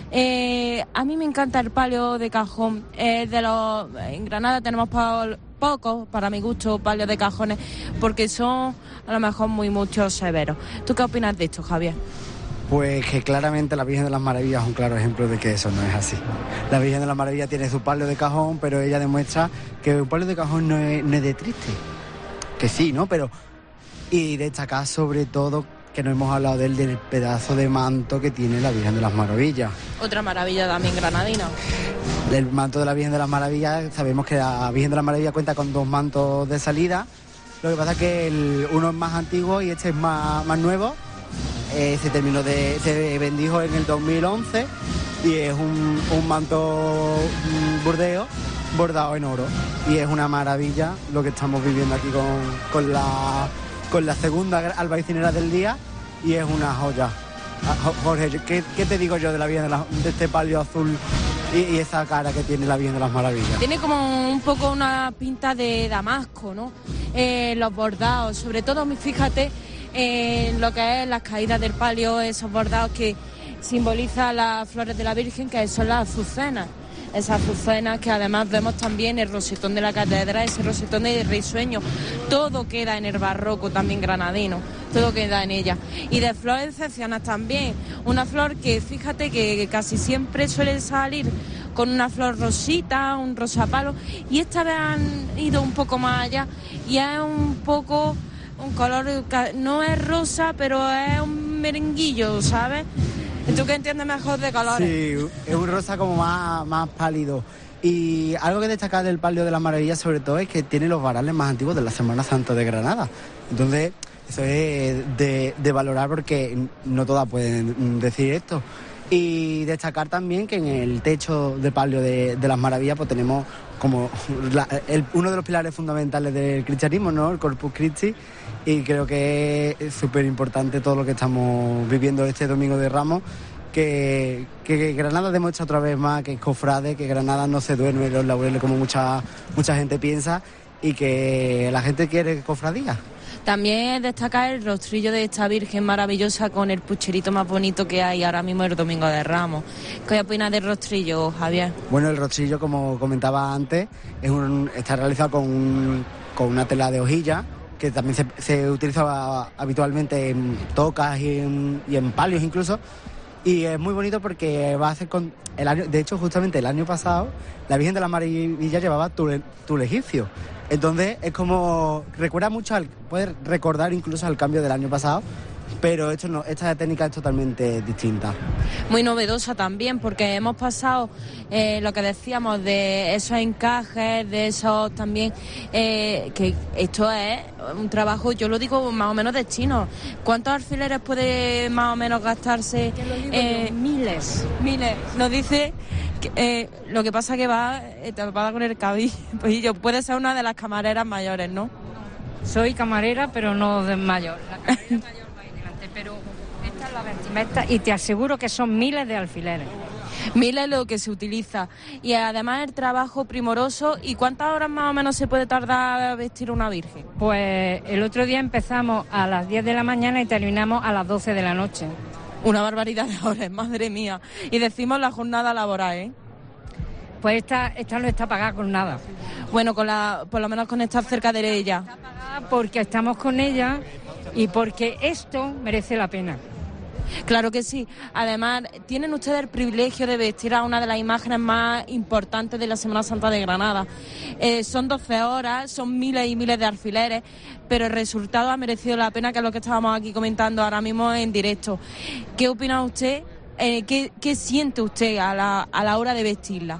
Eh, a mí me encanta el palio de cajón. Eh, de los, en Granada tenemos pa, pocos, para mi gusto, palios de cajones, porque son a lo mejor muy muchos severos. ¿Tú qué opinas de esto, Javier? Pues que claramente la Virgen de las Maravillas es un claro ejemplo de que eso no es así. La Virgen de las Maravillas tiene su palio de cajón, pero ella demuestra que un palio de cajón no es, no es de triste. Que sí, ¿no? Pero... Y destacar sobre todo que no hemos hablado del, del pedazo de manto que tiene la Virgen de las Maravillas. Otra maravilla también granadina. El manto de la Virgen de las Maravillas, sabemos que la Virgen de las Maravillas cuenta con dos mantos de salida. Lo que pasa es que el, uno es más antiguo y este es más, más nuevo. Eh, se terminó de, se bendijo en el dos mil once y es un, un manto burdeo bordado en oro. Y es una maravilla lo que estamos viviendo aquí con, con la con la segunda albaicinera del día y es una joya. Jorge, ¿qué, qué te digo yo de la Virgen de, la, de este palio azul y, y esa cara que tiene la Virgen de las Maravillas? Tiene como un poco una pinta de damasco, ¿no? Eh, los bordados, sobre todo, fíjate en lo que es las caídas del palio, esos bordados que simbolizan las flores de la Virgen, que son las azucenas. Esas azucenas que además vemos también el rosetón de la catedral, ese rosetón de risueño. Todo queda en el barroco también granadino, todo queda en ella. Y de flores excepcionales también. Una flor que fíjate que casi siempre suele salir con una flor rosita, un rosapalo, y esta vez han ido un poco más allá y es un poco un color, no es rosa, pero es un merenguillo, ¿sabes? ¿Tú qué entiendes mejor de colores? Sí, es un rosa como más, más pálido. Y algo que destacar del Palio de las Maravillas sobre todo es que tiene los varales más antiguos de la Semana Santa de Granada. Entonces, eso es de, de valorar porque no todas pueden decir esto. Y destacar también que en el techo del Palio de, de las Maravillas pues tenemos como la, el, uno de los pilares fundamentales del cristianismo, ¿no? El Corpus Christi. Y creo que es súper importante todo lo que estamos viviendo este Domingo de Ramos, que, que Granada demuestra otra vez más que es cofrade, que Granada no se duerme en los laureles como mucha, mucha gente piensa y que la gente quiere cofradía. También destacar el rostrillo de esta Virgen maravillosa con el pucherito más bonito que hay ahora mismo el Domingo de Ramos. ¿Qué opinas del rostrillo, Javier? Bueno, el rostrillo, como comentaba antes, es un, está realizado con, un, con una tela de hojilla, que también se, se utiliza habitualmente en tocas y en, y en palios incluso, y es muy bonito porque va a hacer con el año, de hecho justamente el año pasado la Virgen de la Maravilla llevaba tul, tul egipcio, entonces es como recuerda mucho al, puede recordar incluso al cambio del año pasado, pero esto no, esta técnica es totalmente distinta. Muy novedosa también, porque hemos pasado eh, lo que decíamos de esos encajes, de esos también, eh, que esto es un trabajo, yo lo digo más o menos de chino. ¿Cuántos alfileres puede más o menos gastarse? Eh, miles. Miles. Nos dice que, eh, lo que pasa que va eh, tapada con el cabello. Puede ser una de las camareras mayores, ¿no? Soy camarera, pero no de mayor. La camarera mayor va ahí delante, pero esta es la vestimenta y te aseguro que son miles de alfileres. Miles lo que se utiliza. Y además el trabajo primoroso. ¿Y cuántas horas más o menos se puede tardar a vestir una virgen? Pues el otro día empezamos a las diez de la mañana y terminamos a las doce de la noche. Una barbaridad de horas, madre mía. Y decimos la jornada laboral, ¿eh? Pues esta, esta no está pagada con nada. Bueno, con la, por lo menos con estar cerca de ella. Está pagada porque estamos con ella y porque esto merece la pena. Claro que sí. Además, tienen ustedes el privilegio de vestir a una de las imágenes más importantes de la Semana Santa de Granada. Eh, son doce horas, son miles y miles de alfileres, pero el resultado ha merecido la pena, que es lo que estábamos aquí comentando ahora mismo en directo. ¿Qué opina usted? Eh, ¿qué, ¿Qué siente usted a la, a la hora de vestirla?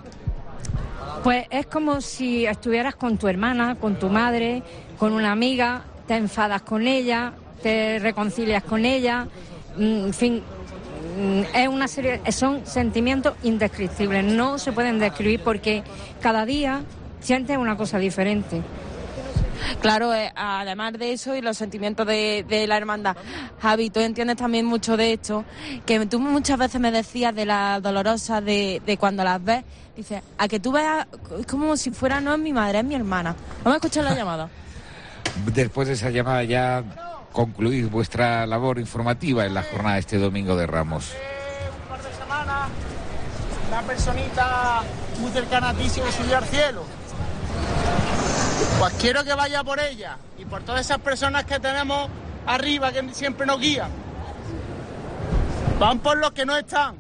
Pues es como si estuvieras con tu hermana, con tu madre, con una amiga, te enfadas con ella, te reconcilias con ella, en fin, es una serie, son sentimientos indescriptibles, no se pueden describir porque cada día sientes una cosa diferente. Claro, eh, además de eso y los sentimientos de, de la hermandad. Javi, tú entiendes también mucho de esto, que tú muchas veces me decías de las dolorosas, de, de cuando las ves, dices, a que tú veas, es como si fuera, no es mi madre, es mi hermana. Vamos a escuchar la llamada. Después de esa llamada ya concluís vuestra labor informativa en la jornada de este Domingo de Ramos. Un par de semanas, una personita muy cercana a ti se subió al cielo. Pues quiero que vaya por ella y por todas esas personas que tenemos arriba que siempre nos guían. Van por los que no están.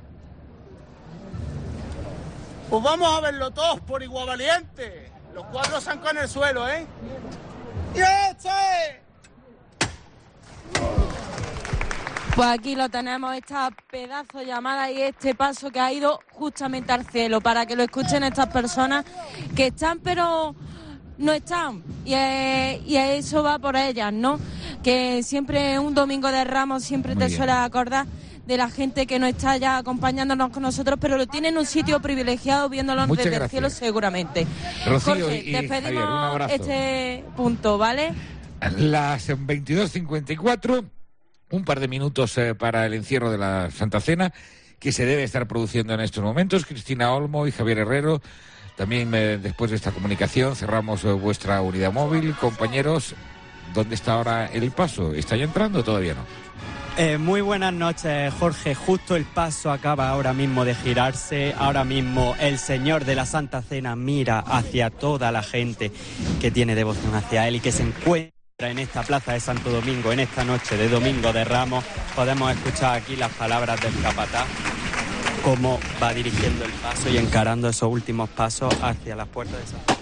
Pues vamos a verlo todos por igual valiente. Los cuatro zancos en el suelo, ¿eh? ¡Y este! Pues aquí lo tenemos, esta pedazo de llamada y este paso que ha ido justamente al cielo, para que lo escuchen estas personas que están pero no están, y, eh, y eso va por ellas, ¿no? Que siempre un domingo de Ramos siempre te suele acordar de la gente que no está ya acompañándonos con nosotros, pero lo tiene en un sitio privilegiado viéndolos Muchas desde gracias. el cielo seguramente. Rocío Jorge, y despedimos Javier, un abrazo. este punto, ¿vale? Las veintidós cincuenta y cuatro, un par de minutos eh, para el encierro de la Santa Cena, que se debe estar produciendo en estos momentos. Cristina Olmo y Javier Herrero. También eh, después de esta comunicación cerramos eh, vuestra unidad móvil. Compañeros, ¿dónde está ahora el paso? ¿Está ya entrando o todavía no? Eh, muy buenas noches, Jorge. Justo el paso acaba ahora mismo de girarse. Ahora mismo el Señor de la Santa Cena mira hacia toda la gente que tiene devoción hacia Él y que se encuentra en esta plaza de Santo Domingo, en esta noche de Domingo de Ramos. Podemos escuchar aquí las palabras del capataz, cómo va dirigiendo el paso y encarando esos últimos pasos hacia las puertas de Santo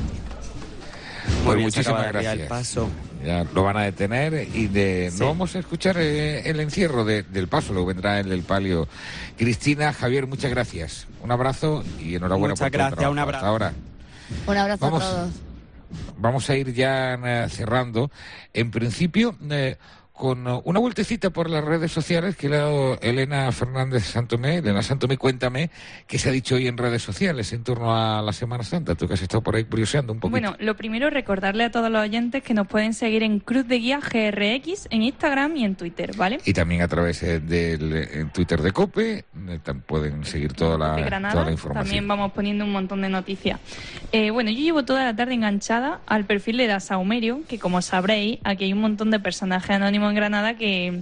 Domingo. Pues muchísimas gracias. El paso. Ya lo van a detener y de sí. No vamos a escuchar eh, el encierro de, del paso, luego vendrá el del palio. Cristina, Javier, muchas gracias. Un abrazo y enhorabuena muchas por gracias, trabajo. un abrazo. Hasta ahora. Un abrazo vamos, a todos. Vamos a ir ya eh, cerrando. En principio, eh, con una vueltecita por las redes sociales que le ha dado Elena Fernández Santomé. Elena Santomé, cuéntame qué se ha dicho hoy en redes sociales en torno a la Semana Santa. Tú que has estado por ahí curioseando un poquito. Bueno, lo primero, recordarle a todos los oyentes que nos pueden seguir en Cruz de Guía G R X, en Instagram y en Twitter, ¿vale? Y también a través eh, del en Twitter de COPE, eh, pueden seguir toda la, Granada, toda la información. También vamos poniendo un montón de noticias. Eh, bueno, yo llevo toda la tarde enganchada al perfil de la Saumerio, que como sabréis, aquí hay un montón de personajes anónimos en Granada que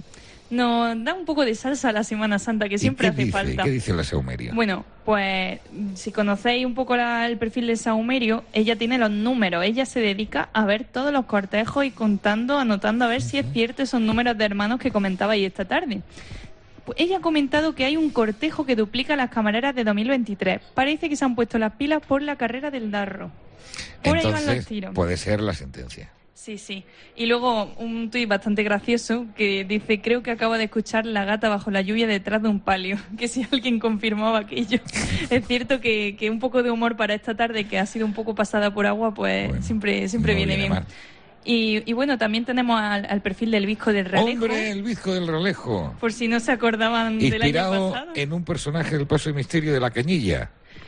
nos da un poco de salsa a la Semana Santa, que siempre hace dice? falta. ¿Qué dice la Saumerio? Bueno, pues si conocéis un poco la, el perfil de Saumerio, ella tiene los números, ella se dedica a ver todos los cortejos y contando, anotando a ver uh-huh. si es cierto esos números de hermanos que comentabais esta tarde. Pues ella ha comentado que hay un cortejo que duplica las camareras de dos mil veintitrés. Parece que se han puesto las pilas por la carrera del Darro. Por Entonces, ahí van los tiros. Puede ser la sentencia. Sí, sí. Y luego un tuit bastante gracioso que dice: creo que acabo de escuchar la gata bajo la lluvia detrás de un palio. Que si alguien confirmaba aquello. Es cierto que, que un poco de humor para esta tarde, que ha sido un poco pasada por agua, pues bueno, siempre siempre no viene, viene bien. Y, y bueno, también tenemos al, al perfil del Bizco del Relejo. ¡Hombre, el Bizco del Relejo! Por si no se acordaban del año pasado. Inspirado en un personaje del Paso de Misterio de la Cañilla.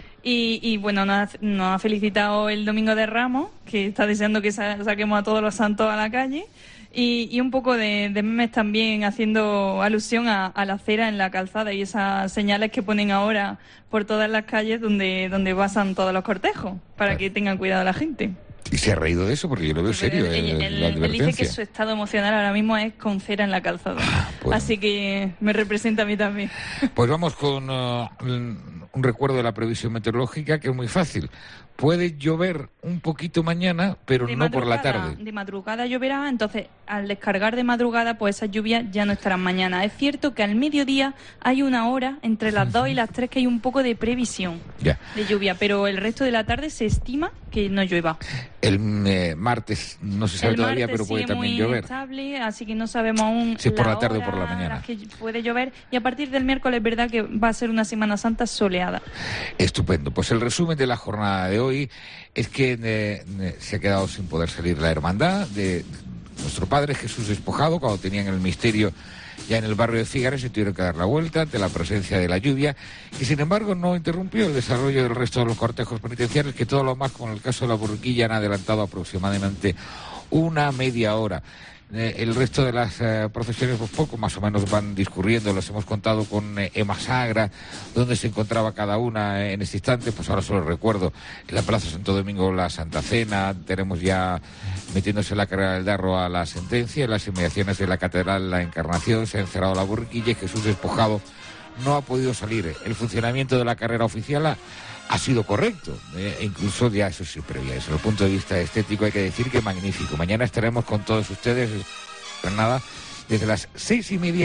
Y, y bueno, nos ha, nos ha felicitado el Domingo de Ramos, que está deseando que sa- saquemos a todos los santos a la calle. Y, y un poco de, de memes también haciendo alusión a, a la cera en la calzada y esas señales que ponen ahora por todas las calles donde, donde pasan todos los cortejos, para claro. que tengan cuidado la gente. Y se ha reído de eso porque yo lo veo sí, serio. Él, el, él, la él dice que su estado emocional ahora mismo es con cera en la calzada. Ah, pues. Así que me representa a mí también. Pues vamos con uh, un recuerdo de la previsión meteorológica que es muy fácil. Puede llover un poquito mañana, pero de no por la tarde. De madrugada lloverá, entonces al descargar de madrugada, pues esas lluvias ya no estarán mañana. Es cierto que al mediodía hay una hora entre las dos y las tres que hay un poco de previsión ya. de lluvia, pero el resto de la tarde se estima que no llueva. El eh, martes no se sabe el todavía, pero puede sigue también muy llover. Estable, así que no sabemos aún si es por la, la tarde hora o por la mañana. Que puede llover, y a partir del miércoles es verdad que va a ser una Semana Santa soleada. Estupendo. Pues el resumen de la jornada de hoy es que eh, se ha quedado sin poder salir la hermandad de nuestro Padre Jesús Despojado cuando tenían el misterio ya en el barrio de Fígares, se tuvieron que dar la vuelta ante la presencia de la lluvia, y sin embargo no interrumpió el desarrollo del resto de los cortejos penitenciarios, que todo lo más, con el caso de la Borriquilla, han adelantado aproximadamente una media hora. Eh, el resto de las eh, procesiones, pues poco más o menos van discurriendo. Los hemos contado con eh, Ema Sagra, donde se encontraba cada una eh, en este instante. Pues ahora solo recuerdo en la Plaza Santo Domingo la Santa Cena. Tenemos ya metiéndose la carrera del Darro a la sentencia. En las inmediaciones de la Catedral la Encarnación se ha encerrado la Borriquilla y Jesús Despojado no ha podido salir. El funcionamiento de la carrera oficial ha, ha sido correcto, eh, e incluso ya eso sí previa. Desde el punto de vista estético hay que decir que magnífico. Mañana estaremos con todos ustedes, nada, desde las seis y media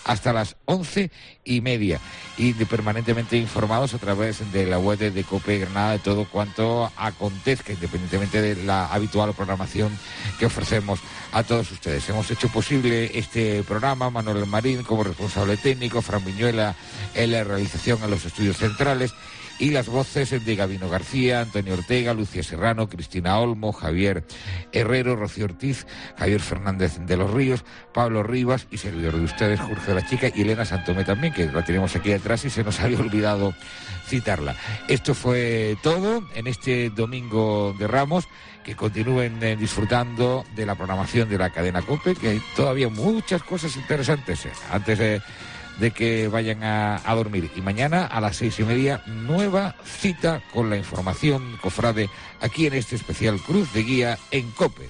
hasta las once y media, y de permanentemente informados a través de la web de COPE Granada de todo cuanto acontezca, independientemente de la habitual programación que ofrecemos a todos ustedes. Hemos hecho posible este programa, Manuel Marín como responsable técnico, Fran Viñuela en la realización en los estudios centrales, y las voces de Gabino García, Antonio Ortega, Lucía Serrano, Cristina Olmo, Javier Herrero, Rocío Ortiz, Javier Fernández de los Ríos, Pablo Rivas y servidor de ustedes, Jorge de la Chica, y Elena Santomé también, que la tenemos aquí detrás y se nos había olvidado citarla. Esto fue todo en este Domingo de Ramos. Que continúen eh, disfrutando de la programación de la cadena COPE, que hay todavía muchas cosas interesantes eh, antes de... de que vayan a, a dormir. Y mañana a las seis y media, nueva cita con la información cofrade aquí en este especial Cruz de Guía en COPE.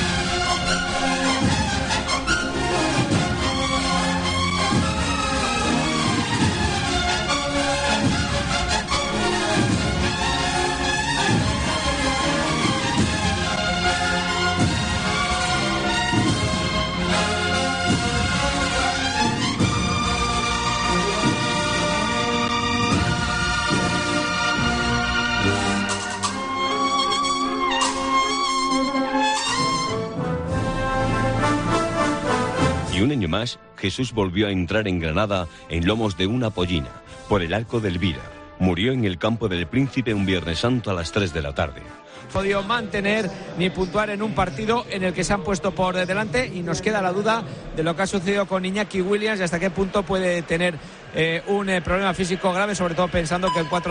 Un año más, Jesús volvió a entrar en Granada en lomos de una pollina, por el Arco del Vira. Murió en el Campo del Príncipe un Viernes Santo a las tres de la tarde. Podido mantener ni puntuar en un partido en el que se han puesto por delante, y nos queda la duda de lo que ha sucedido con Iñaki Williams y hasta qué punto puede tener eh, un eh, problema físico grave, sobre todo pensando que el cuatro